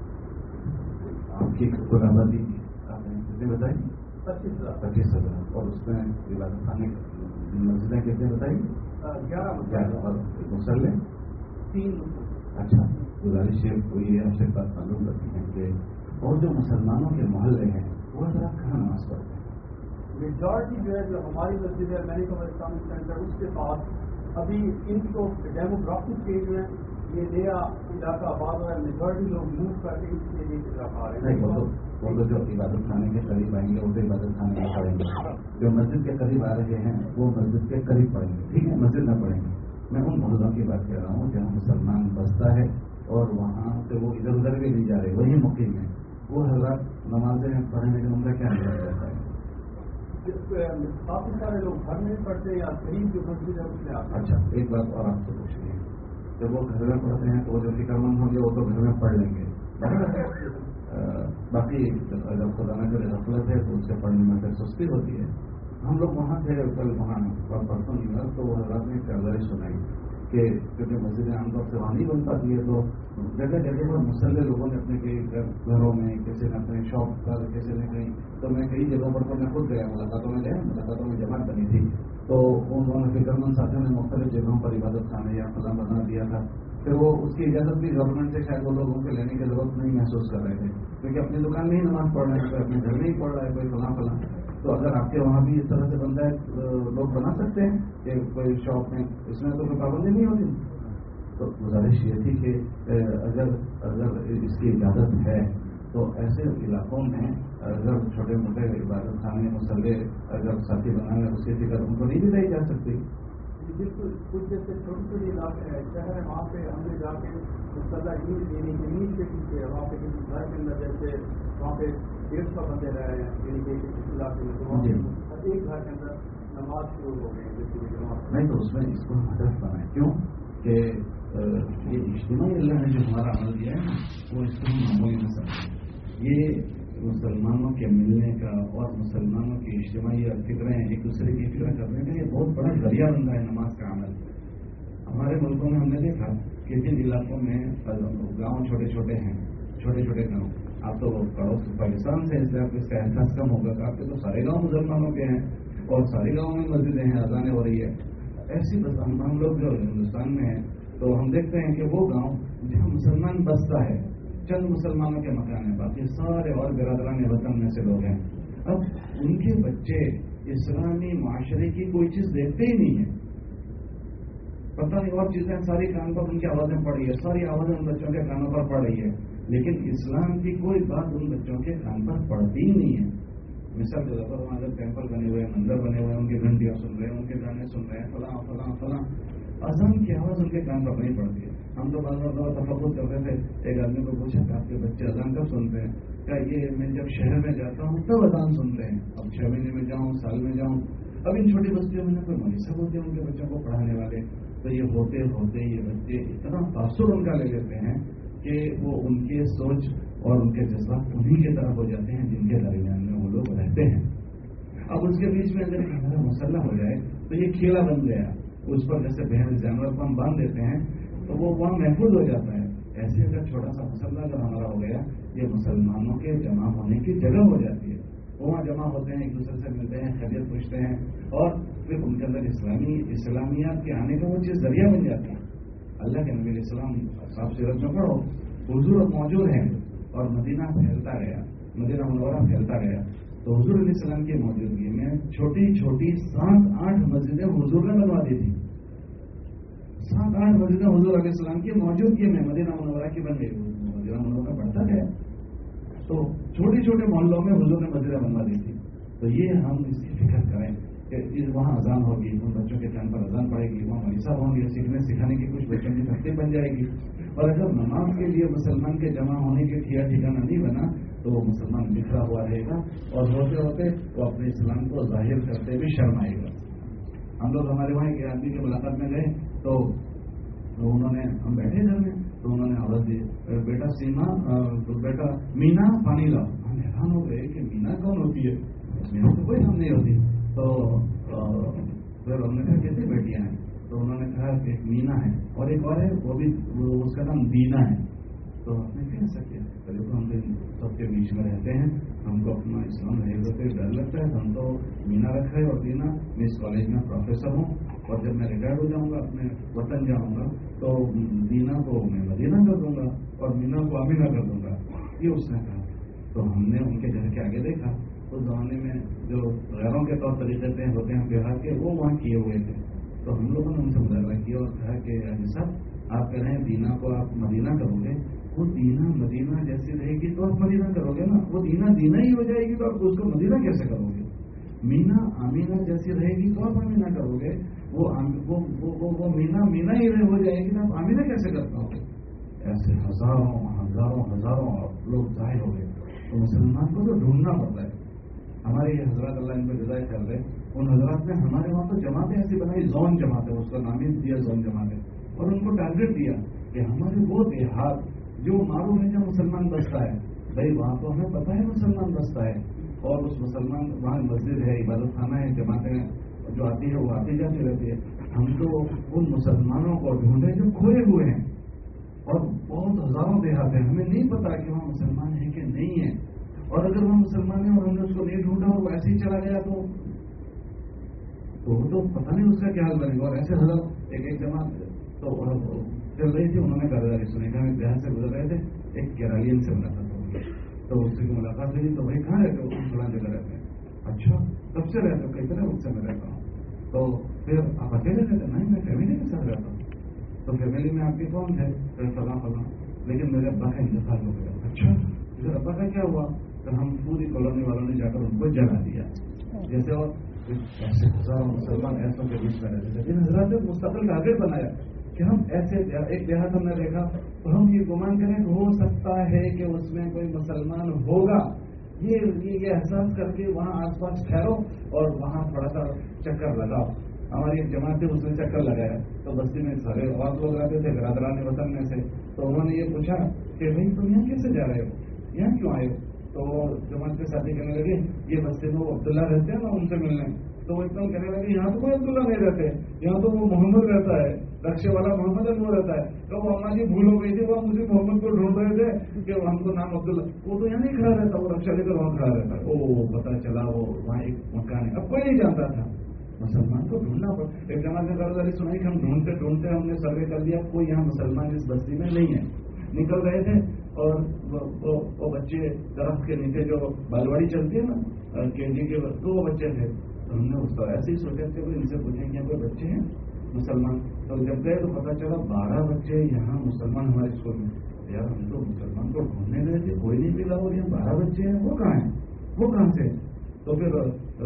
آپ کی آبادی آپ نے کتنے بتائی؟ پچیس ہزار پچیس ہزار اور اس میں عبادت خانے مسجدیں کتنے بتائی؟ گیارہ گیارہ اور مسلح تین. اچھا، گزارش ہے کوئی آپ سے بات معلوم کرتی ہیں کہ اور جو مسلمانوں کے محلے ہیں وہ ذرا کہاں نماز پڑھتے ہیں؟ میجورٹی جو ہے جو ہماری مسجد ہے میں نے کہا اسلامک سینٹر، اس کے پاس ابھی ان کو ڈیموگرافک کے جو ہے یہ نیا علاقہ آباد ہوا ہے. میجورٹی لوگ موو کر کے اس کے لیے علاقہ آ رہے ہیں. وہ تو جو عبادت خانے کے قریب آئیں گے وہ تو عبادت خانے میں پڑھیں گے، جو مسجد کے قریب آ رہے ہیں وہ مسجد کے قریب پڑھیں گے، ٹھیک ہے، مسجد نہ پڑھیں گے. میں ان محلوں کی بات کر رہا ہوں جہاں مسلمان بستا ہے اور وہاں سے وہ ادھر ادھر بھی نہیں جا رہے، وہی مقیم ہے. وہ حضرات نمازیں پڑھنے کا عمرہ کیا نظر رہتا ہے؟ کافی سارے لوگ گھر میں پڑھتے ہیں یا قریب جو مسجد ہے اس میں آتے ہیں. اچھا، ایک بات اور آپ سے پوچھنی ہے، جب وہ گھر میں پڑھتے ہیں تو وہ جو فکر مند ہوں گے وہ تو گھر میں پڑھ لیں گے، باقی اگر خدا نہ کرے غفلت ہے تو اس سے پڑھنے میں پھر سستی ہوتی ہے. ہم لوگ وہاں تھے کل وہاں پرسوں نہیں تو وہ حضرات نے گزارش سنائی کہ کیونکہ مسجدیں عام طور سے وہاں نہیں بن پاتی ہے تو جگہ جگہ پر مسلح لوگوں نے اپنے کئی گھروں میں، کسی نے اپنے شاپ پر، کسی نے کہیں، تو میں کئی جگہوں پر تو میں خود گیا، ملاقاتوں میں گیا، ملاقاتوں میں جماعت بنی تھی تو انہوں نے فکر مند ساتھیوں نے مختلف جگہوں پر عبادت خانے یا فلاں بنا دیا تھا. پھر وہ اس کی اجازت بھی گورنمنٹ سے شاید وہ لوگوں کے لینے کی ضرورت نہیں محسوس کر رہے تھے، کیونکہ اپنی دکان میں ہی نماز پڑھ رہے ہیں، کوئی اپنے گھر میں ہی پڑھ رہا ہے، کوئی فلاں فلاں. تو اگر آپ کے وہاں بھی اس طرح سے بنتا ہے لوگ بنا سکتے ہیں کہ کوئی شاپ میں، اس میں تو کوئی پابندی نہیں ہوتی. تو گزارش یہ تھی کہ اگر اگر اس کی اجازت ہے تو ایسے علاقوں میں اگر چھوٹے موٹے عبادت خانے مسلح اگر ساتھی بنانے اس کی فکر ان کو نہیں دلائی جا سکتی. بالکل، کچھ جیسے چھوٹی چھوٹی علاقے ہیں، شہر ہے، وہاں پہ ہم نے جا کے مسلح عید دینے کی نیند کے پیچھے وہاں پہ کسی گھر کے اندر جیسے وہاں پہ ڈیڑھ سو بندے رہ رہے ہیں یعنی کہ اس علاقے میں، تو وہاں پہ ایک گھر کے اندر نماز شروع ہو گئی جیسے جماعت. نہیں تو اس میں اس کو ہدف بنائیں، کیوں کہ یہ اجتماعی اللہ نے جو ہمارا عمل دیا ہے وہ اس کو ہم معمولی نہ سمجھیں. یہ مسلمانوں کے ملنے کا اور مسلمانوں کی اجتماعی فکریں ایک دوسرے کی فکریں کرنے کا یہ بہت بڑا ذریعہ بن رہا ہے نماز کا عمل. ہمارے ملکوں میں ہم نے دیکھا کہ جن علاقوں میں گاؤں چھوٹے چھوٹے ہیں، چھوٹے چھوٹے گاؤں، آپ تو پڑوس پاکستان سے اس لیے آپ اس کا احساس کم ہوگا کہ آپ کے تو سارے گاؤں مسلمانوں کے ہیں اور سارے گاؤں میں مسجدیں ہیں، اذانیں ہو رہی ہے. ایسی بس ہم لوگ جو ہندوستان میں ہیں تو ہم دیکھتے ہیں کہ وہ گاؤں جہاں مسلمان بستا ہے، چند مسلمانوں کے مکان ہیں، باقی سارے اور برادران وطن میں سے لوگ ہیں. اب ان کے بچے اسلامی معاشرے کی کوئی چیز دیکھتے ہی نہیں ہیں، پتہ نہیں اور چیزیں ساری کان پر ان کی آوازیں پڑ رہی ہے، ساری آوازیں ان بچوں کے کانوں پر پڑ رہی ہے، لیکن اسلام کی کوئی بات ان بچوں کے کان پر پڑتی ہی نہیں ہے. مثال کے طور پر وہاں جب ٹیمپل بنے ہوئے ہیں، مندر بنے ہوئے ہیں، ان کی گھنٹیاں سن رہے ہیں، ان کے گانے سن رہے ہیں، فلاں فلاں فلاں، اذان کی آواز ان کے کان پر نہیں پڑتی ہے. ہم تو بعض بار تفقد کرتے تھے، ایک آدمی کو پوچھا کہ آپ کے بچے اذان کب سنتے ہیں؟ کیا یہ میں جب شہر میں جاتا ہوں تب اذان سنتے ہیں، اب چھ مہینے میں جاؤں، سال میں جاؤں. اب ان چھوٹی بستیوں میں کوئی مدرسہ ہوتے ہیں ان کے بچوں کو پڑھانے والے، تو یہ ہوتے ہوتے یہ بچے اتنا تاثر ان کا لے لیتے ہیں کہ وہ ان کے سوچ اور ان کے جذبات انہیں کی طرف ہو جاتے ہیں جن کے درمیان میں وہ لوگ بیٹھتے ہیں. اب اس کے بیچ میں اگر ہمارا مسئلہ ہو جائے تو یہ کھیلا بن گیا, اس پر جیسے بہن جانور کو ہم باندھ دیتے ہیں تو وہ وہاں محفوظ ہو جاتا ہے. ایسے اگر چھوٹا سا مسئلہ اگر ہمارا ہو گیا, یہ مسلمانوں کے جمع ہونے کی جگہ ہو جاتی ہے. وہاں جمع ہوتے ہیں, ایک دوسرے سے ملتے ہیں, خیریت پوچھتے ہیں, اور پھر ان کے اندر اسلامی اسلامیات کے آنے کا وہ چیز ذریعہ بن جاتی ہے. اللہ کے نبی علیہ السلام صاحب سیرت میں پڑھو, حضور موجود ہیں اور مدینہ پھیلتا گیا, مدینہ منورہ پھیلتا گیا. تو حضور علیہ السلام کی موجودگی میں چھوٹی چھوٹی سات آٹھ مسجدیں حضور نے بنوا دی تھی. سات آٹھ مسجدیں حضور علیہ السلام کی موجودگی میں مدینہ منورہ کی بن گئی. مدینہ منورہ بڑھتا گیا تو چھوٹے چھوٹے محلوں میں حضور نے مسجدیں بنوا دی تھی. تو یہ ہم اس کی فکر کریں کہ وہاں اذان ہوگی, ان بچوں کے ٹائم پر اذان پڑے گی, وہاں مدرسہ ہوں گے, سیکھنے سکھانے کی کچھ بچوں کی ترتیب بن جائے گی. اور اگر نماز کے لیے مسلمان کے جمع ہونے کے ٹھیا ٹھکانا نہیں بنا تو وہ مسلمان بکھرا ہوا رہے گا, اور ہوتے ہوتے وہ اپنے اسلام کو ظاہر کرتے بھی شرم آئے گا. ہم لوگ ہمارے وہاں ایک آدمی کی ملاقات میں گئے تو انہوں نے, ہم بیٹھے گھر میں تو انہوں نے آواز دی, بیٹا سیما, بیٹا مینا پانی لاؤ. ہم حیران ہو گئے کہ مینا کون ہوتی ہے, مینا تو کوئی ہم نہیں ہوتی. تو پھر ہم نے کہا کیسے بیٹیاں ہیں, تو انہوں نے کہا کہ ایک مینا ہے اور ایک اور ہے, وہ بھی اس کا نام دینا ہے. تو ہم نے کہہ سکے پہلے تو ہم سب کے بیچ میں رہتے ہیں, ہم کو اپنا اسلام رہے ہوتے ڈر لگتا ہے, تو ہم تو مینا رکھا ہے. اور دینا, میں اس کالج میں پروفیسر ہوں, اور جب میں ریٹائر ہو جاؤں گا اپنے وطن جاؤں گا تو دینا کو میں مدینہ کر دوں گا اور مینا کو امینہ کر دوں گا, یہ اس نے کہا. تو ہم نے ان کے گھر کے آگے دیکھا, اس زمانے میں جو غیروں کے طور طریقے ہوتے ہیں بہار کے, وہ وہاں کیے ہوئے تھے. تو ہم لوگوں نے ان سے مظاہرہ کیا اور کہا کہ حاجی صاحب آپ کہہ رہے ہیں دینا کو آپ مدینہ کرو گے, وہ دینا مدینہ جیسی رہے گی تو آپ مدینہ کرو گے نا, وہ دینا دینا ہی ہو جائے گی تو آپ اس کو مدینہ کیسے کرو گے. مینا آمینہ جیسی رہے گی تو آپ آمینہ کرو گے, وہ وہ مینا مینا ہی ہو جائے گی تو آپ آمینہ کیسے کرتا ہو. ایسے ہزاروں ہزاروں ہزاروں لوگ ظاہر ہو گئے. تو مسلمان کو تو ڈھونڈنا پڑتا ہے. ہمارے یہ حضرات اللہ ان پہ جزائے کر رہے, ان حضرات نے ہمارے وہاں تو جماعتیں ایسی بنائی, زون جماعتیں, اس کا نام ہی دیا زون جماعتیں, اور ان کو ٹارگیٹ دیا کہ ہمارے وہ دیہات جو معروف ہے جو مسلمان بستا ہے, بھائی وہاں تو ہمیں پتہ ہے مسلمان بستا ہے, اور اس مسلمان وہاں مسجد ہے, عبادت خانہ ہے, جماعتیں جو آتی ہے وہ آتی جاتی رہتی ہے. ہم تو ان مسلمانوں کو ڈھونڈے جو کھوئے ہوئے ہیں, اور بہت ہزاروں دیہات ہیں, ہمیں نہیں پتا کہ وہاں مسلمان ہیں کہ نہیں ہیں. اور اگر وہ مسلمان ہیں اور ہم نے اس کو نہیں ڈھونڈا اور وہ ایسے ہی چلا گیا تو وہ تو پتہ نہیں اس کا کیا حال بنے گا. اور ایسے حضرت ایک ایک جماعت تو چل رہی تھی, انہوں نے کاروباری سنی کہ ہم بہار سے گزر رہے تھے, ایک کیرالیین سے ملاقات ہوگی, تو اس سے ملاقات ہوئی تو بھائی کہاں رہتے ہو, فلاں جگہ رہتے ہیں. اچھا کب سے رہتے ہو, کتنے وقت سے میں رہتا ہوں. تو پھر آپ اکیلے رہتے, نہیں میں فیملی کے ساتھ رہتا ہوں. تو فیملی میں آپ کے کون تھے, پھر فلاں فلاں, لیکن میرے ابا کا انتقال ہو گیا. اچھا پھر ابا کا کیا ہوا, تو ہم پوری کالونی والوں نے جا کر ان کو جلا دیا. جیسے اور ایسے ہزاروں مسلمان ایسوں کے بیچ میں رہتے تھے, جن حضرات نے مستقل ٹارگیٹ بنایا کہ ہم ایسے ایک دیہات ہم نے دیکھا تو ہم یہ گمان کریں کہ ہو سکتا ہے کہ اس میں کوئی مسلمان ہوگا. یہ یہ احساس کر کے وہاں آس پاس ٹھہرو اور وہاں تھوڑا سا چکر لگاؤ. ہماری ایک جماعت تھی, اس نے چکر لگایا تو بستی میں سارے اور لوگ آتے تھے برادران وطن میں سے. تو انہوں نے یہ پوچھا کہ بھائی تم یہاں کیسے جا رہے ہو, یہاں کیوں آئے ہو. تو جماعت کے ساتھی کہنے لگے یہ بستے میں وہ عبداللہ رہتے ہیں نا, ان سے ملنے. تو وہ ایک دم کہنے لگے یہاں تو کوئی عبداللہ نہیں رہتے, یہاں تو وہ محمد رہتا ہے, رکشے والا محمد ہے وہ رہتا ہے. تو وہ اما جی بھول ہو گئی تھی, وہ مجھے محمد کو ڈھونڈ رہے تھے کہ ہم کو نام عبداللہ, وہ تو یہاں نہیں کھڑا رہتا, وہ رکشا لے کر وہاں کھڑا رہتا ہے. او پتا چلا وہ وہاں ایک مکان ہے, اب کوئی نہیں جانتا تھا. مسلمان کو ڈھونڈنا پڑا. ایک جماعت نے کاروباری سنائی کہ ہم ڈھونڈتے ڈھونڈتے ہم نے سروے کر لیا کوئی یہاں مسلمان اس بستی میں نہیں ہے. نکل رہے تھے اور وہ بچے درخت کے نیچے جو بالواڑی چلتی ہے نا کے جی کے, تو وہ بچے تھے. تو ہم نے اس کو ایسے ہی سوچا کہ ان سے پوچھیں کہ کوئی بچے ہیں مسلمان. تو جب گئے تو پتا چلا بارہ بچے یہاں مسلمان ہمارے اسکول میں. یار ہم تو مسلمان کو ڈھونڈنے گئے تھے, کوئی نہیں ملا, اور یہاں بارہ بچے ہیں, وہ کہاں ہیں, وہ کہاں سے. تو پھر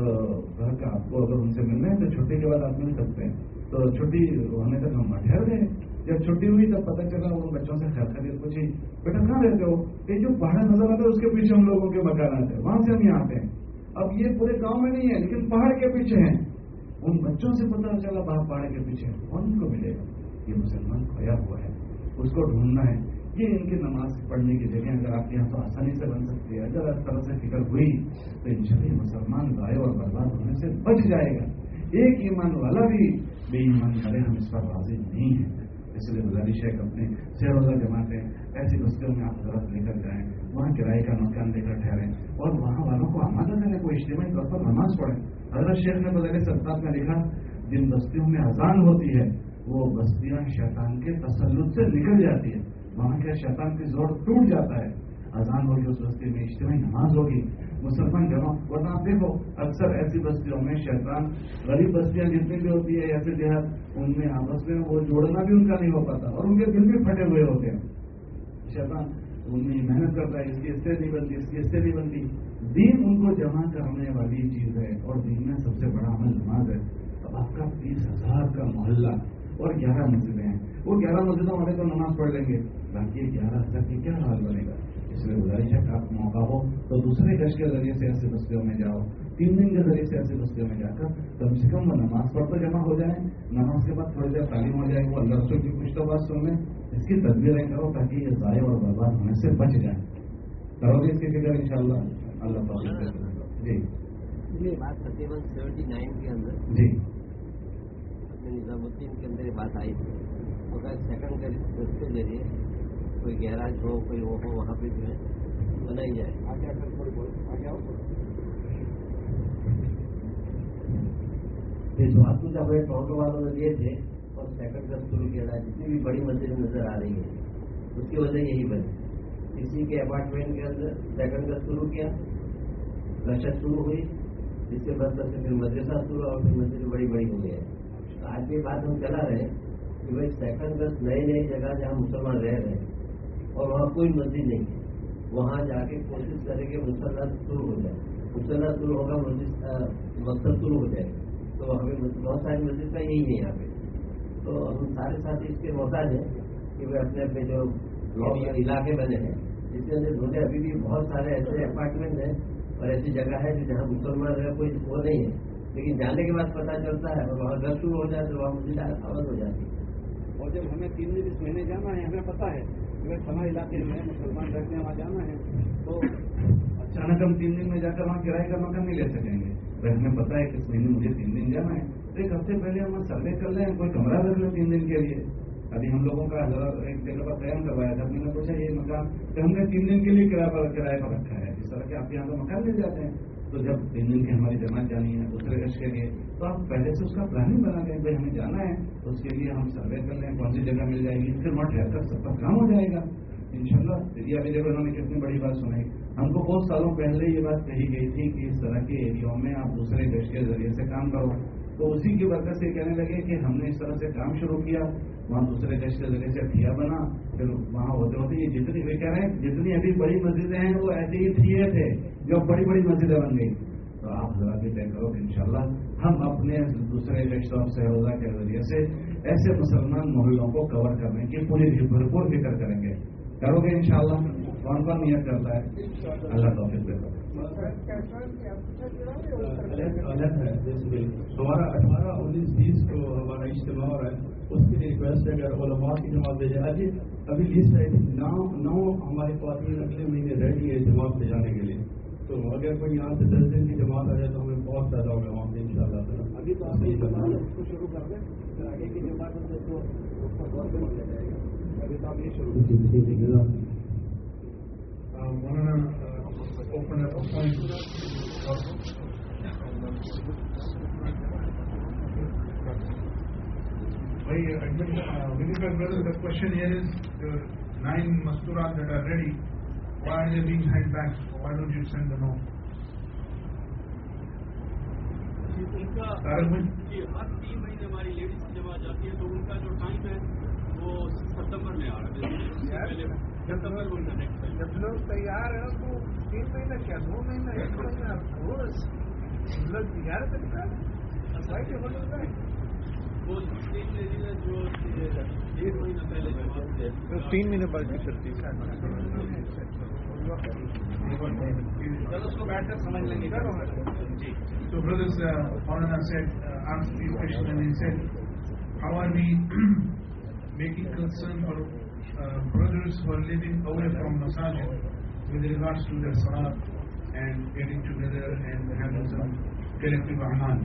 کہا کہ آپ کو اگر ان سے ملنا ہے تو چھٹی کے بعد آپ مل سکتے ہیں. تو چھٹی ہونے تک ہم ٹھہر گئے. جب چھٹی ہوئی تب پتہ چلا وہ بچوں سے خیر خرید پوچھی, بیٹا کہاں رہتے ہو. یہ جو پہاڑ نظر آتا ہے اس کے پیچھے ہم لوگوں کے مکانات ہیں, وہاں سے ہم یہاں آتے ہیں. اب یہ پورے گاؤں میں نہیں ہے لیکن پہاڑ کے پیچھے ہیں. ان بچوں سے پتہ چلا باہر پہاڑ کے پیچھے کون ان کو ملے گا. یہ مسلمان کھویا ہوا ہے, اس کو ڈھونڈنا ہے. یہ ان کی نماز پڑھنے کی جگہ اگر آپ کے یہاں تو آسانی سے بن سکتی ہے. اگر اس طرح سے فکر ہوئی تو انشاءاللہ مسلمان ضائع اور برباد ہونے سے بچ جائے گا. ایک ایمان والا بھی بے ایمان کرے ہم اس پر راضی نہیں ہیں. اس لیے گزارش ہے کہ اپنے سہ روزہ جماعتیں ایسی بستیوں میں آپ طرف لے کر جائیں, وہاں کرائے کا مکان لے کر ٹھہریں اور وہاں والوں کو آمادہ کریں, کوئی اجتماعی طور پر نماز پڑھیں. حضرت شیخ نے بدل سرکار میں لکھا جن بستیوں میں اذان ہوتی ہے وہ بستیاں شیطان کے تسلط سے نکل جاتی ہے, وہاں کے شیطان کی زور ٹوٹ جاتا ہے. اذان ہوگی اس بستی میں, اجتماعی نماز ہوگی, مسلمان جمع. ورنہ آپ دیکھو اکثر ایسی بستیوں میں شیطان, غریب بستیاں جتنی بھی ہوتی ہے ایسے دیہات, ان میں آپس میں وہ جوڑنا بھی ان کا نہیں ہو پاتا اور ان کے دل بھی پھٹے ہوئے ہوتے ہیں. شیطان ان میں محنت کرتا ہے, اس کی اس سے نہیں بنتی, اس کی اس سے نہیں بنتی. دین ان کو جمع کرنے والی چیز ہے اور دین میں سب سے بڑا عمل نماز ہے. اب آپ کا تیس ہزار کا محلہ اور گیارہ مسجدیں ہیں, وہ گیارہ مسجدوں والے تو نماز پڑھ لیں گے, باقی گیارہ ہزار کی کیا حال بنے گا. اس لیے گزارش ہے کہ آپ موقع ہو تو دوسرے گش کے ذریعے سے ایسے بستیوں میں جاؤ, تین دن کے ذریعے سے ایسے بستیوں میں جا کر کم سے کم وہ نماز پڑھ کر جمع ہو جائیں. نماز کے بعد تھوڑی دیر تعلیم ہو جائے, وہ اللہ رسول کی کچھ تو بات سن لیں, اس کی تدبیریں کرو تاکہ یہ ضائع اور برباد ہونے سے بچ جائیں. کرو گے اس کی فکر انشاءاللہ اللہ تعالیٰ. جی یہ بات تقریباً سیونٹی نائن کے اندر جی نظام الدین کے اندر یہ بات آئی تھی. اگر سیکنڈ کے ذریعے کوئی گیراج ہو, کوئی وہ ہو, وہاں پہ جو ہے بنائی جائے. آگے آ کر تھوڑی بہت آگے آؤ. یہ جو آپ کچھ اپنے ٹوٹو والوں نے دیے تھے اور سیکنڈ کا شروع کیا تھا, جتنی بھی بڑی مسجد نظر آ رہی ہے اس کی وجہ یہی بنی. کسی کے اپارٹمنٹ کے اندر سیکنڈ کا شروع کیا, رشد شروع ہوئی, جس کے بعد سے پھر مدرسہ شروع اور پھر مسجد بڑی بڑی ہو گئی ہے. آج کی بات ہم چلا رہے ہیں کہ بھائی سیکنڈ بس نئی نئی جگہ جہاں مسلمان رہ رہے ہیں اور وہاں کوئی مسجد نہیں ہے, وہاں جا کے کوشش کریں کہ مسلح شروع ہو جائے. مسلح شروع ہوگا, مسجد مقصد شروع ہو جائے. تو وہاں پہ بہت ساری مسجد کا یہی ہے یہاں پہ. تو ہم سارے ساتھی اس کے محتاج ہیں کہ وہ اپنے اپنے جو علاقے بنے ہیں جس کے اندر ڈھونڈے. ابھی بھی بہت سارے ایسے اپارٹمنٹ ہیں اور ایسی جگہ ہے جہاں مسلمان رہے کوئی وہ نہیں ہے, لیکن جانے کے بعد پتہ چلتا ہے اور وہاں گھر شروع ہو جائے تو وہاں مسجد آباد ہو جاتی ہے. اور جب ہمیں تین دن اس مہینے جانا ہے, ہمیں پتہ ہے اگر فلاں علاقے میں مسلمان رہتے ہیں وہاں جانا ہے تو اچانک ہم تین دن میں جا کر وہاں کرایے کا مکان نہیں لے سکیں گے. بھائی ہمیں پتا ہے کہ اس مہینے مجھے تین دن جانا ہے تو ایک ہفتے پہلے ہم سروے کر لیں, کوئی کمرہ رکھ لیں تین دن کے لیے. ابھی ہم لوگوں کا ایک جگہ پر قیام کروایا تھا, میں نے پوچھا یہ مکان کہ ہم نے تین دن کے لیے کرایہ پر کرایہ پر رکھا ہے. اس طرح کے آپ یہاں تو مکان مل جاتے ہیں. تو جب تین دن کی ہماری جماعت جانی ہے دوسرے گش کے لیے تو آپ پہلے سے اس کا پلاننگ بنا دیں. بھائی ہمیں جانا ہے تو اس کے لیے ہم سروے کر لیں کون سی جگہ مل جائے گی, پھر وہاں ٹھہر کر سب کا کام ہو جائے گا انشاءاللہ. یہ ابھی دیکھو انہوں نے کتنی بڑی بات سنائی. ہم کو بہت سالوں پہلے یہ بات کہی گئی تھی کہ اس طرح کے ایریاؤں میں آپ دوسرے گش کے ذریعے سے کام کرو, تو اسی کی برکت سے کہنے لگے کہ ہم نے اس طرح سے کام شروع کیا, وہاں دوسرے گش کے ذریعے سے ٹھیا بنا, پھر وہاں ہوتے ہوتے یہ جتنی وہ کہہ رہے ہیں جتنی ابھی بڑی مسجدیں ہیں وہ ایسے ہی ٹھیے تھے جو بڑی بڑی مسجدیں بن گئی. تو آپ ذرا بھی طے کرو کہ انشاءاللہ ہم اپنے دوسرے گشت اور سہروزہ کے ذریعے سے ایسے مسلمان محلوں کو کور کرنے کی پوری بھرپور فکر کریں گے. کرو گے انشاءاللہ. کون کون نیت کرتا ہے؟ اللہ توفیق دے گا. الگ ہے ہمارا اٹھارہ انیس بیس کو ہمارا اجتماع ہو رہا ہے, اس کے لیے ریکویسٹ ہے اگر علماء کی جماعت بھیجے. ابھی ابھی لسٹ ہے نو نو ہمارے پاس اگلے مہینے ریڈی ہے جماعت لے جانے کے لیے. تو اگر کوئی یہاں سے دس دن کی جماعت آ جائے تو ہمیں بہت فائدہ ہوگا وہاں سے ان شاء اللہ. ابھی تو آپ یہ جماعت اس کو شروع کر دیں, پھر آگے کی جماعت میں تو اس کا دور پہ لے جائے گا. ابھی تو آپ یہ شروع open up a point. Why, uh, Vinipur brother, the question here is the nine masturat that are ready, why are they being held back? Why don't you send them home? ان کا ہر تین مہینے ہماری لیڈیز کی جماعت جاتی ہے تو ان کا جو ٹائم ہے وہ ستمبر میں آ رہا ہے. جب لوگ تیار ہیں تو تین مہینہ کیا دو مہینہ ایک مہینہ روز لوگ تیار کرتا ہے وہ تین مہینے جو ایک مہینہ پہلے تین مہینے بعد بھی چلتی ہے. چلو اس کو بیٹھ کر سمجھ لیں گے. جی. So brothers, uh, Maulana said, uh, asked the question and he said, how are we making concern for uh, brothers who are living away from masajid with regards to their salat and getting together and having some collective amal.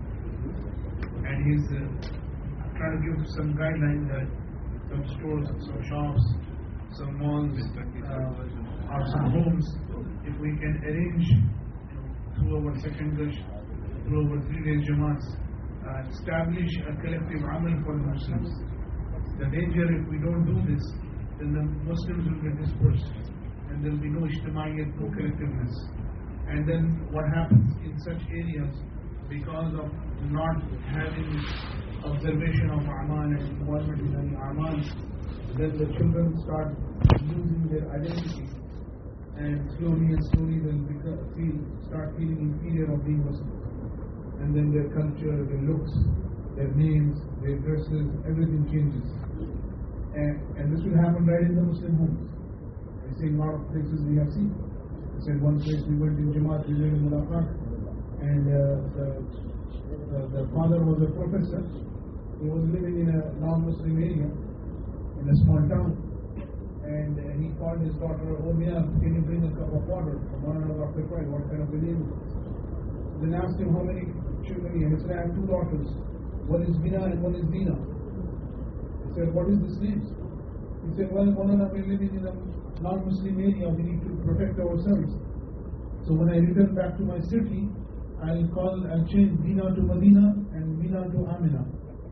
And he's uh, trying to give some guidelines that some stores, some shops, some malls, uh, or some homes, if we can arrange through our second gush, through our three-day jamaats, uh, establish a collective amal for the Muslims. The danger if we don't do this, then the Muslims will get dispersed and there will be no ijtimaiyat, no collectiveness. And then what happens in such areas, because of not having observation of amal and involvement in any amal, then the children start losing their identity and slowly and slowly they'll become, feel, start feeling inferior of being Muslim. And then their culture, their looks, their names, their dresses, everything changes. And, and this will happen right in the Muslim homes. I say in a lot of places we have seen. I said one place we went in Jamaat, we were in Mulaqat, and uh, the, the, the father was a professor. He was living in a non-Muslim area, in a small town. And uh, he called his daughter, oh Mia, can you bring a cup of water? One and a half required, what kind of a name? Then asked him how many children he had. He said, I have two daughters. One is Mina and one is Dina. He said, what is this name? He said, well, Maulana, we're living in a non-Muslim area, we need to protect ourselves. So when I return back to my city, I'll call, I'll change Dina to Medina and Mina to Amina.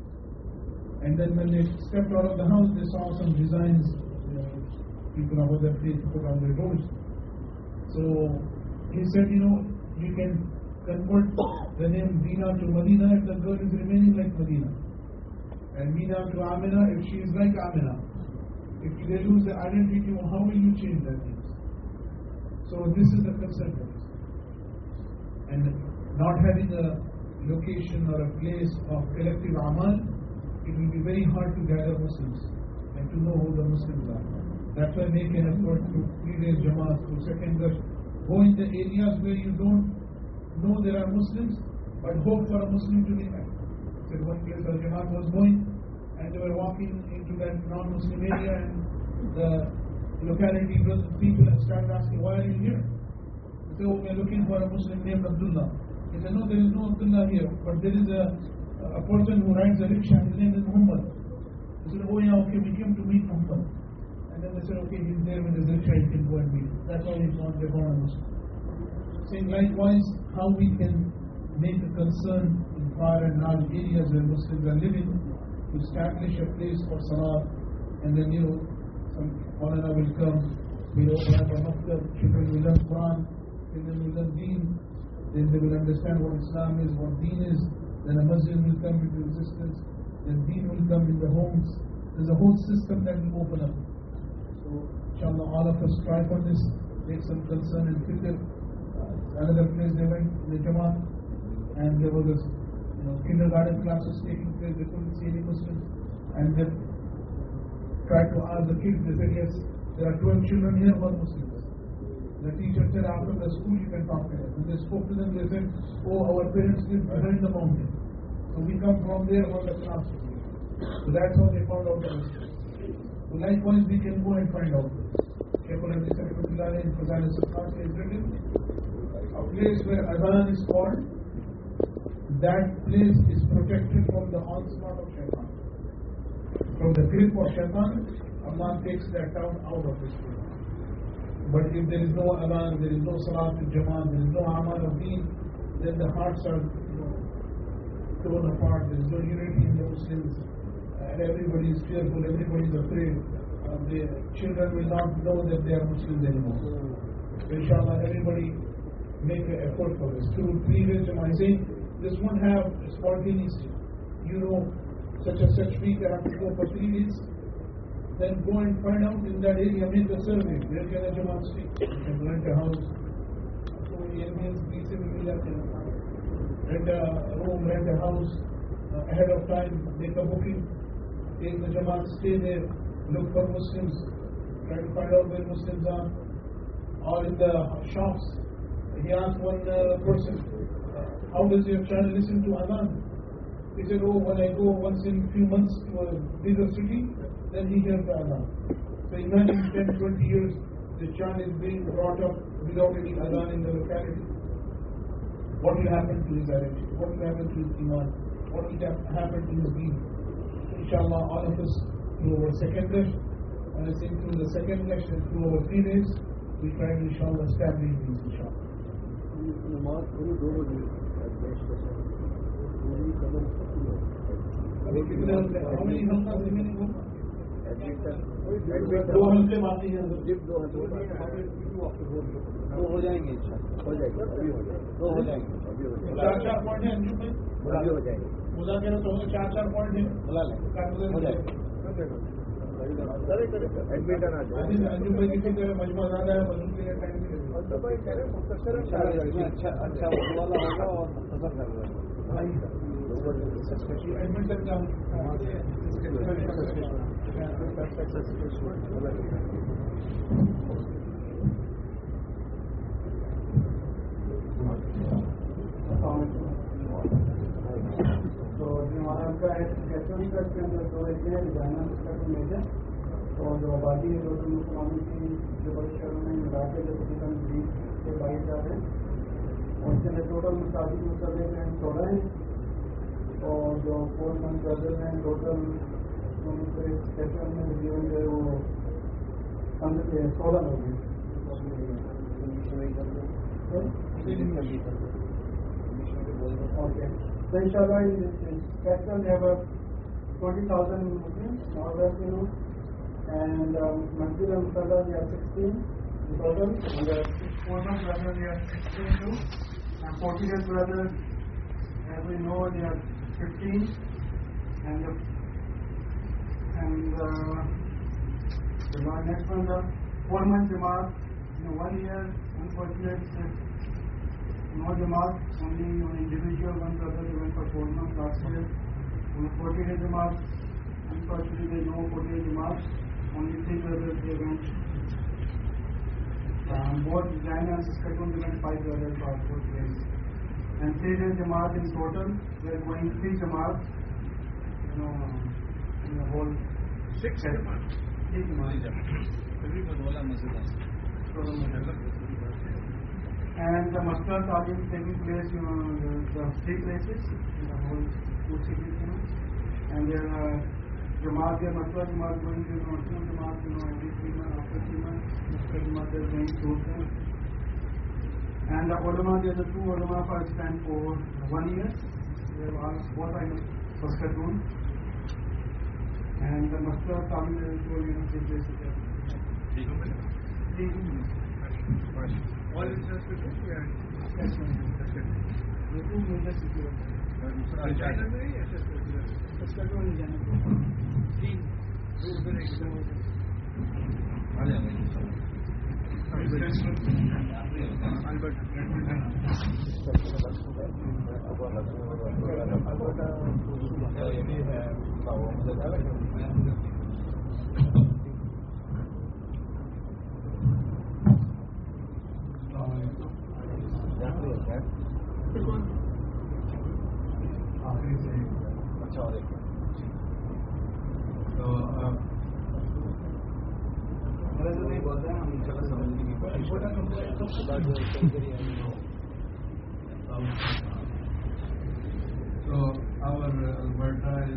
And then when they stepped out of the house, they saw some designs, you know, people of other place put on their doors. So he said, you know, you can convert the name Dina to Medina if the girl is remaining like Medina. And Mina to Amina if she is like Amina. If they lose the identity, how will you change that name? So this is the concern. And not having a location or a place of collective amal, it will be very hard to gather Muslims and to know who the Muslims are. That's why make an effort to three days Jamaat, to second gush. Go in the areas where you don't know there are Muslims, but hope for a Muslim to be there. So one place where Jamaat was going, and they were walking into that non-Muslim area, and the locality people have started asking, why are you here? They say, oh, we are looking for a Muslim named Abdullah. They said, no, there is no Abdullah here, but there is a, a person who rides a rickshaw, his name is Muhammad. They said, oh yeah, okay, we came to meet Muhammad. And then they said, okay, he's there with his rickshaw, you can go and meet him. That's how they found they found a Muslim. Saying likewise, how we can make a concern in far and large areas where Muslims are living, to establish a place for salah, and then, you know, some Maulana will come, we'll open up a maktab, children will learn Quran, children will learn Deen, then they will understand what Islam is, what Deen is, then a masjid will come into existence, then Deen will come in the homes. There's a whole system that will open up. So, inshallah, all of us try for this, make some concern and fikr. Uh, another place they went, the Jamaat, and there was a you know, kindergarten classes taking place, they couldn't see any Muslims, and they tried to ask the kids, they said, yes, there are twelve children here, one Muslims. The teacher said, after the school you can talk to them. When they spoke to them, they said, oh, our parents live behind the mountain. So we come from there on the class. So that's how they found out the Muslims. So likewise, we can go and find out. Shaykh al-Hadith in Fazal al-Sifat is written, a place where Adhan is called, that place is protected from the onslaught of shaitan. From the grip of shaitan, Allah takes that town out of this place. But if there is no adhan, there is no salat in Jamaat, there is no amal of deen, then the hearts are you know, torn apart, there is no unity in the Muslims, and everybody is fearful, everybody is afraid. Uh, the children will not know that they are Muslims anymore. So inshallah, everybody make an effort for this. Through three days, I say, this won't have spontaneously. You know, such and such week I have to go for three days. Then go and find out in that area, make a survey. Where can a Jamaat stay? You can rent a house. So Indians, rent a room, rent a house uh, ahead of time, make a booking. Take the Jamaat, stay there, look for Muslims, try to find out where Muslims are. Or in the shops, he asked one uh, person, how does your child listen to Adhan? He said, oh, when I go once in a few months to a bigger city, then he hears the adhan. So imagine ten, twenty years, the child is being brought up without any adhan in the locality. What will happen to his identity? What will happen to his iman? What will happen to his deen? Inshallah, all of us, through our second rest, and I think through the second rest and through our three days, we try to inshallah establish these inshallah. نماز پوری دو بجے پوری قدم ابھی کتنے ہفتے ہمیں ہفتہ زمین کو دو دو ہفتے باقی ہیں دو ہو جائیں گے ہو جائے گا ابھی ہو جائے گا دو ہو جائیں گے ابھی ہو جائے گا چار چار پوائنٹ ہیں انجو بھائی ابھی ہو جائے گا مذاکرہ تو ہوگا چار چار پوائنٹ ہیں بلا لیں ہو جائے گا ایڈمیٹن آ جائے انجو بھائی کسی طرح مجموعہ زیادہ ہے مجموعہ کے لیے ٹائم اچھا اچھا والا ہوگا اور مختصر کر رہا ہے ایڈمنٹن کا تو ہمارا کا ایسٹوری کا کے اندر جو ہے جانا اس کا جو میجر اور جو آبادی ہے جو مسلمانوں کی جو بڑے شہروں میں ملا کے جو تقریباً بیس سے بائیس ہزار ہیں اور اس کے اندر ٹوٹل مساجد مستقل ہیں چودہ ہیں اور جو فور منتھ بردر ہیں ٹوٹل سیکشن میں تقریباً جو ہے وہ پندرہ سولہ لوگ ہیں. Okay. So inshallah in this section we have twenty thousand Muslims, more or less, you know, and um, Masjid al-Musalla we have sixteen in total, and the Former brothers we have sixteen too, and Portuguese brothers, as we know, they have fifteen, and the, and uh, the next one, the four-month Jamaat, you know, one year, unfortunately, no Jamaat, only one individual, one brother, they went for four months last year. On the forty-day Jamaat, unfortunately there is no forty-day Jamaat, only three brothers, they went. Um, both Jaina and Saskatoon, they went five brothers for four days. And three days Jamaat in total, we are going three Jamaat, you know, in the whole. Six Jamaat. Six Jamaat. Every Madwala Masjid. And the Masjid Talim is taking place in uh, the, the three places in the whole two cities, you know. And then uh, Jamaat, the Masjid Jamaat going to the Masjid Jamaat, you know, every three months, after three months, Masjid Jamaat is going to them. And the ulama, there are the two ulama for stand for one year. They have all both are in Saskatoon. And the Masjid Talim is going to three places there. Three months. All is just with it? Yeah. Yes, sir. The two major cities. China में ही ऐसे Saskatoon and Jaina. तीन दो उधर एक इधर आ जाएंगे. آخری سے اچھا اور ایک تو نہیں بولتے ہیں ہم ان شاء اللہ سمجھنے کی کوشش So our Alberta is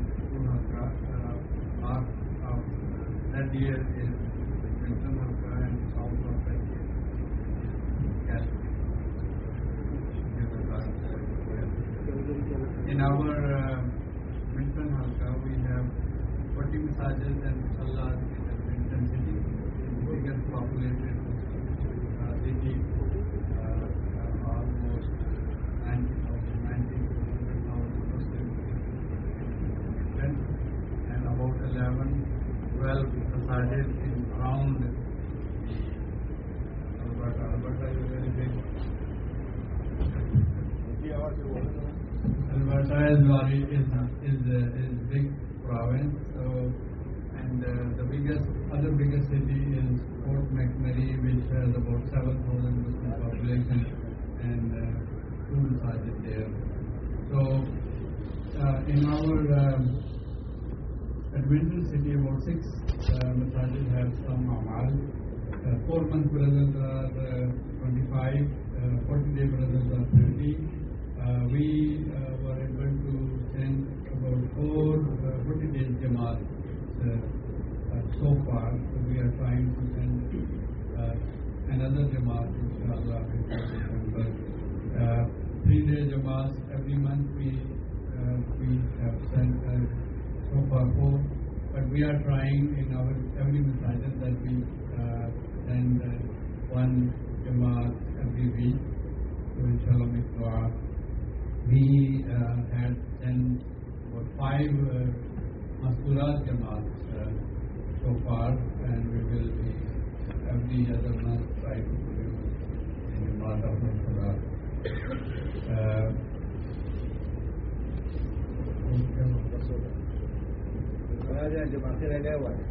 part of that year is Clinton Halka and South of that year In our uh, Minton Halka, we have forty massages and musallas in the Minton city, the biggest populated uh, city, uh, uh, almost ninety thousand, ninety to one hundred thousand Muslims in and about eleven, twelve massages in around the Alberta. Alberta is a very big. Alberta is very is is is big province. So, and uh, the biggest other biggest city is Fort McMurray, which has about seven thousand Muslim population and uh, two massages there. So, uh, in our um, Adventist city, about six uh, masajid have some amal. Uh, four month brothers are uh, twenty-five, uh, forty day brothers are thirty. Uh, we uh, were able to send about four uh, forty day jamaat uh, uh, so far. So we are trying to send uh, another jamaat, inshallah, before December. Uh, three day jamaat every month we uh, we have sent uh, so far four, but we are trying in our every masajid that we uh, send uh, one jamaat every week. So inshallah, make dua. We uh, had sent about five uh, Masturat jamaat uh, so far, and we will be every other month try to produce a jamaat of Masturat. Uh, जो बातें रह गए हुआ है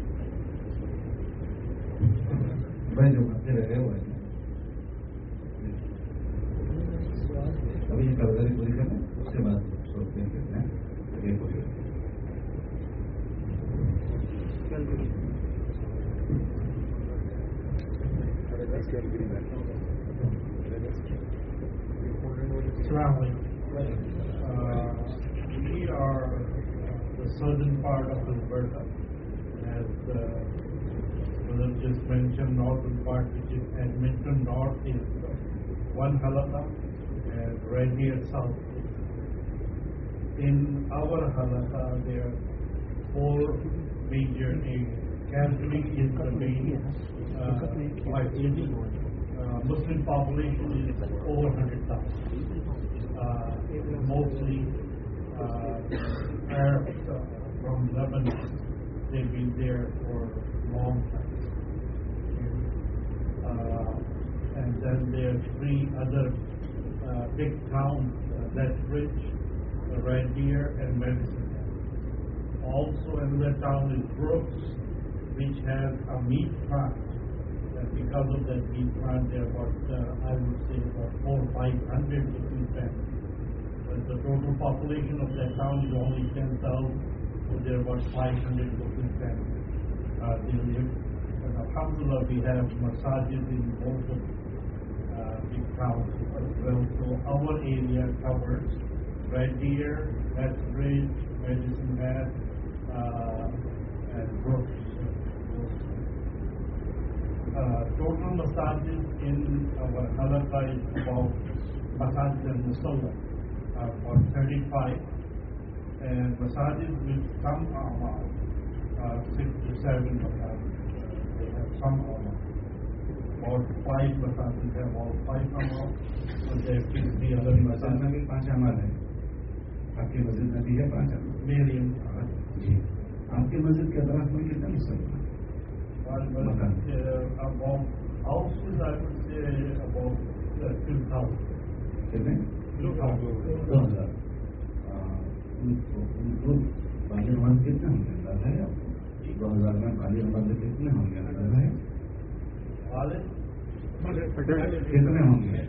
भाई, जो बातें रह गए हुआ है अभी ये कवितारी पूरी करना, उसके बाद सोचते हैं कितने ये पूरी uh, we are the southern part of Alberta, as uh, Brother just mentioned, northern part, which is Edmonton North, is one halakha, and Red Deer South. In our halakha, there are four major areas. Catholic is the main uh, city. Uh, Muslim population is over one hundred thousand. Uh, mostly uh, Arabs uh, from Lebanon. They've been there for a long time. Uh, and then there are three other uh, big towns, uh, Lethbridge, uh, Red Deer, and Medicine. Also another town is Brooks, which has a meat plant. Uh, because of that meat plant, there are about, uh, I would say, about four or five hundred Muslim families. But the total population of that town is only ten thousand, so there are about five hundred Muslim families. Uh, they live. And alhamdulillah, we have masajid in most of uh, big towns as well. So our area covers Red Deer, Lethbridge, Medicine Hat, uh, and Brooks. Uh, total masajid in our halakha is about masajid and musalla, uh, about thirty-five, and masajid with some amal, uh, six to seven masajid. Uh, they have some amal. About five masajid have all five amal, but there are the other मस्जिद में भी पांच अमल है. आपकी मस्जिद में भी है पांच अमल. मेरी जी. आपकी मस्जिद के अदराक में कितना मुसलमान? Well, uh, about houses, I would say about uh, two thousand. कितने? Two thousand. दो हजार. उनको उनको बाली नमाज कितने होंगे अंदाजा है आपको? दो हजार में बाली नमाज कितने होंगे अंदाजा है? कितने होंगे?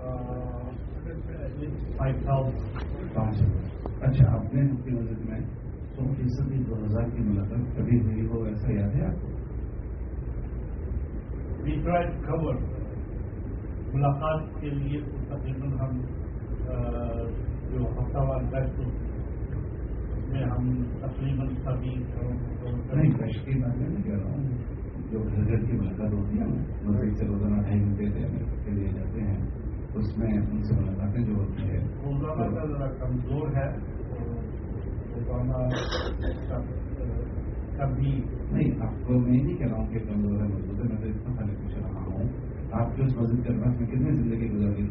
Five thousand. पाँच हजार. अच्छा, आपने अपनी मस्जिद में सौ फीसदी दो हजार की मुलाकात कभी हुई हो, ऐसा याद है आपको? We try to cover मुलाकात के लिए तकरीबन हम जो हफ्तावार बैठ उसमें हम तकरीबन सभी नहीं कश की बात नहीं कह रहा हूँ. जो घर घर की मुलाकात होती है ना, मस्जिद से रोजाना ढाई घंटे के लिए जाते हैं, उसमें उनसे मुलाकातें जो होती है रोजाना का जरा कमजोर है. रोजाना कभी नहीं, आपको मैं नहीं कह रहा हूँ कि कमजोर है मजबूत है. मैं तो इतना खाली पूछ रहा हूँ, आपकी उस मस्जिद के अदराक में कितनी जिंदगी गुजरी?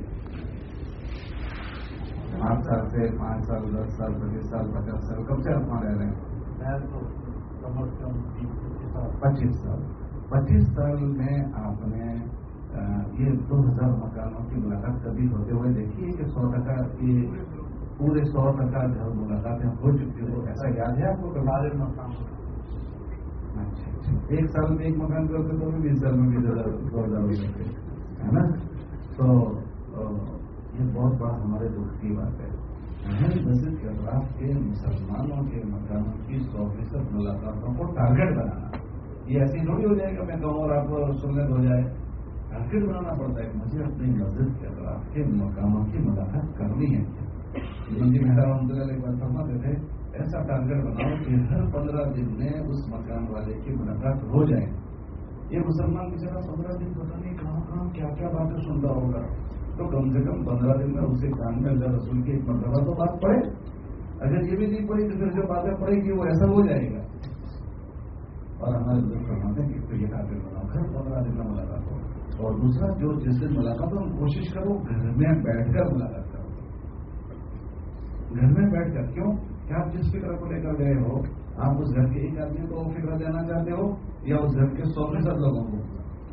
आठ साल से पाँच साल, दस साल, पच्चीस साल, पचास साल, कब से आप वहाँ रह रहे हैं? कम अज कम पच्चीस साल. पच्चीस साल में आपने ये दो हजार मकानों की मुलाकात कभी होते हुए देखी है कि सौ टका ये पूरे सौ टका घर मुलाकातें हो चुकी हो, ऐसा याद है आपको? हमारे मकान. अच्छा अच्छा. एक साल में एक मकान करते तो बीस साल में बीस हजार दो हजार हो जाते, है ना? तो ये बहुत बड़ा हमारे दुख की बात है. ہر مسجد کے اطراف کے مسلمانوں کے مکانوں کی سو فیصد ملاقاتوں کو ٹارگیٹ بنانا. یہ ایسی تھوڑی ہو جائے گا میں کہوں اور آپ کو سننے ہو جائے. ٹارگیٹ بنانا پڑتا ہے. مجھے اپنی مسجد کے اطراف کے مقاموں کی ملاقات کرنی ہے. جی میرا رحمۃ اللہ ایک بات فرماتے تھے ایسا ٹارگیٹ بناؤ کہ ہر پندرہ دن میں اس مکان والے کی ملاقات ہو جائے. یہ مسلمان بیچارہ پندرہ دن پتہ نہیں کہاں کہاں کیا کیا باتیں سنتا ہوگا. تو کم سے کم پندرہ دن میں اسے کان میں اللہ رسول کی ایک مرتبہ تو بات پڑے. اگر یہ بھی نہیں پڑی تو پھر جو باتیں پڑے گی وہ ایسا ہو جائے گا. اور ہمارے بزرگ فرماتے ہیں کہ یہ ٹارگیٹ بناؤ ہر پندرہ دن میں ملاقات ہو. اور دوسرا جو جس دن ملاقات ہو کوشش کرو گھر میں بیٹھ کر ملاقات کرو. گھر میں بیٹھ کر کیوں کہ آپ جس فکر کو لے کر گئے ہو آپ اس گھر کے ایک آدمی کو وہ فکر دینا چاہتے ہو یا اس گھر کے سو فیصد لوگوں کو.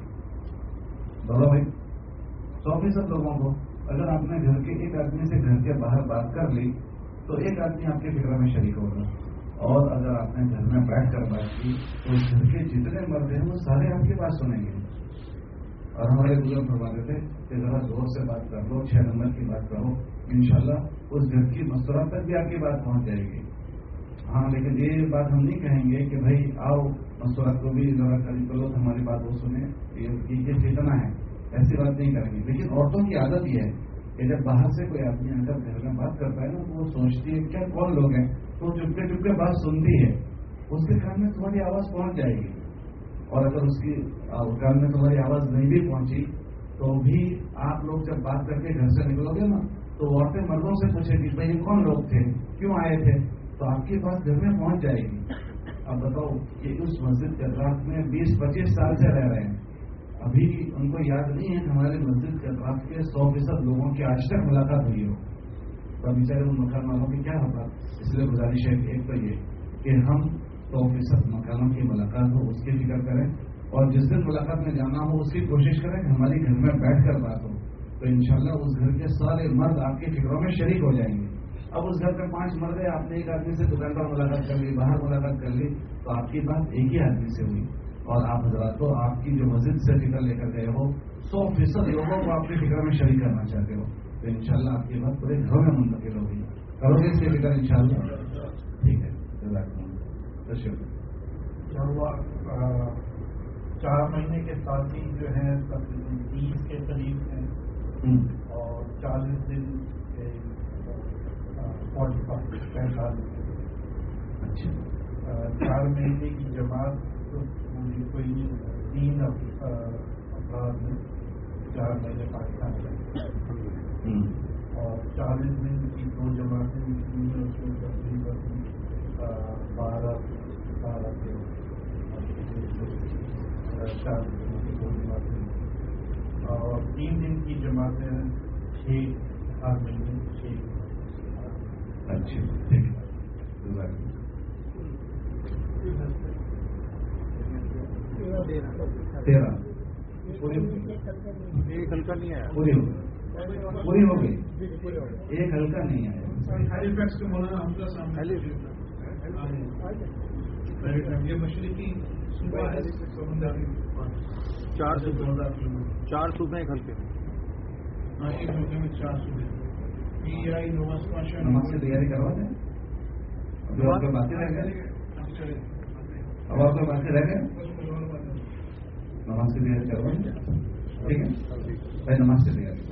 بولو بھائی سو فیصد لوگوں کو. اگر آپ نے گھر کے ایک آدمی سے گھر کے باہر بات کر لی تو ایک آدمی آپ کے فکر میں شریک ہوگا. اور اگر آپ نے گھر میں بیٹھ کر بات کی تو اس گھر کے جتنے مرد ہیں وہ سارے آپ کی بات سنیں گے. اور ہمارے بزرگ فرماتے تھے کہ ذرا زور سے بات کر لو چھ نمبر کی بات کرو انشاءاللہ اس گھر کی مستورات تک بھی آپ کی بات پہنچ جائے گی. ہاں لیکن یہ بات ہم نہیں کہیں گے کہ بھائی آؤ مستورات کو بھی ذرا قریب کرو تو ہماری بات وہ سنیں یہ فتنہ ہے. ایسی بات نہیں کریں گے. لیکن عورتوں کی عادت یہ ہے کہ جب باہر سے کوئی آدمی آ کر گھر میں بات کرتا ہے نا تو وہ سوچتی ہے کیا کون لوگ ہیں تو چپکے چپکے بات سنتی ہے. اس کے کان میں تمہاری آواز پہنچ جائے گی. اور اگر اس کی کان میں تمہاری آواز نہیں بھی پہنچی تو بھی آپ لوگ جب بات کر کے گھر سے نکلو گے نا تو عورتیں مردوں سے پوچھے گی بھائی یہ کون لوگ تھے کیوں آئے تھے تو آپ کی بات گھر میں پہنچ جائے گی. اب بتاؤ کہ اس مسجد کے اطراف میں بیس پچیس سال سے رہ رہے ہیں ابھی ان کو یاد نہیں ہے کہ ہمارے مسجد کے اطراف کے سو فیصد لوگوں کی آج تک ملاقات ہوئی ہو. تو بیچارے ان مکان والوں کی کیا ہوتا. اس لیے گزارش ہے ایک تو یہ کہ ہم سو فیصد مکانوں کی ملاقات ہو اس کی فکر کریں اور جس دن ملاقات میں جانا ہو اس کی کوشش کریں کہ ہماری گھر میں بیٹھ کر بات ہو تو انشاءاللہ اس گھر کے سارے مرد آپ کی فکروں میں شریک ہو جائیں گے. اب اس گھر میں پانچ مرد ہیں آپ نے ایک آدمی سے دکان پر ملاقات کر لی باہر ملاقات کر لی تو آپ کی بات ایک ہی آدمی سے ہوئی. اور آپ حضرات کو آپ کی جو مسجد سے فکر لے کر گئے ہو سو فیصد لوگوں کو آپ کی فکر میں شریک کرنا چاہتے ہو تو انشاءاللہ آپ کی بات پورے گھروں میں منتقل ہوگی. کرو گے اس کی فکر انشاءاللہ. ٹھیک ہے. چار مہینے کے ساتھی جو ہیں تقریباً تیس کے قریب ہیں اور چالیس دن فورٹی فائیو پینتالیس. اچھا چار مہینے کی جماعت مجھے کوئی تین افراد میں چار مہینے پاکستان میں اور چالیس دن کی دو جماعتیں اس میں تقریباً بارہ بارہ کے چالیس دن کی دو جماعتیں اور تین دن کی جماعتیں چھ ہر مہینے چھ. اچھا ٹھیک ہے. تیرہ ایک ہلکا نہیں آیا پوری ہو پوری ہو گئی ایک ہلکا نہیں آیا. یہ مشرقی صوبہ ہے چار صوبے چار صوبے ایک ہلکے ہاں ایک ہلکے میں چار صوبے پی آئی نماز کی تیاری کروا دیں. ابھی اور کوئی باتیں رہ گئے اب اور کوئی باتیں رہ گئے نماز کی تیاری کروا دیں. ٹھیک ہے بھائی نماز کی تیاری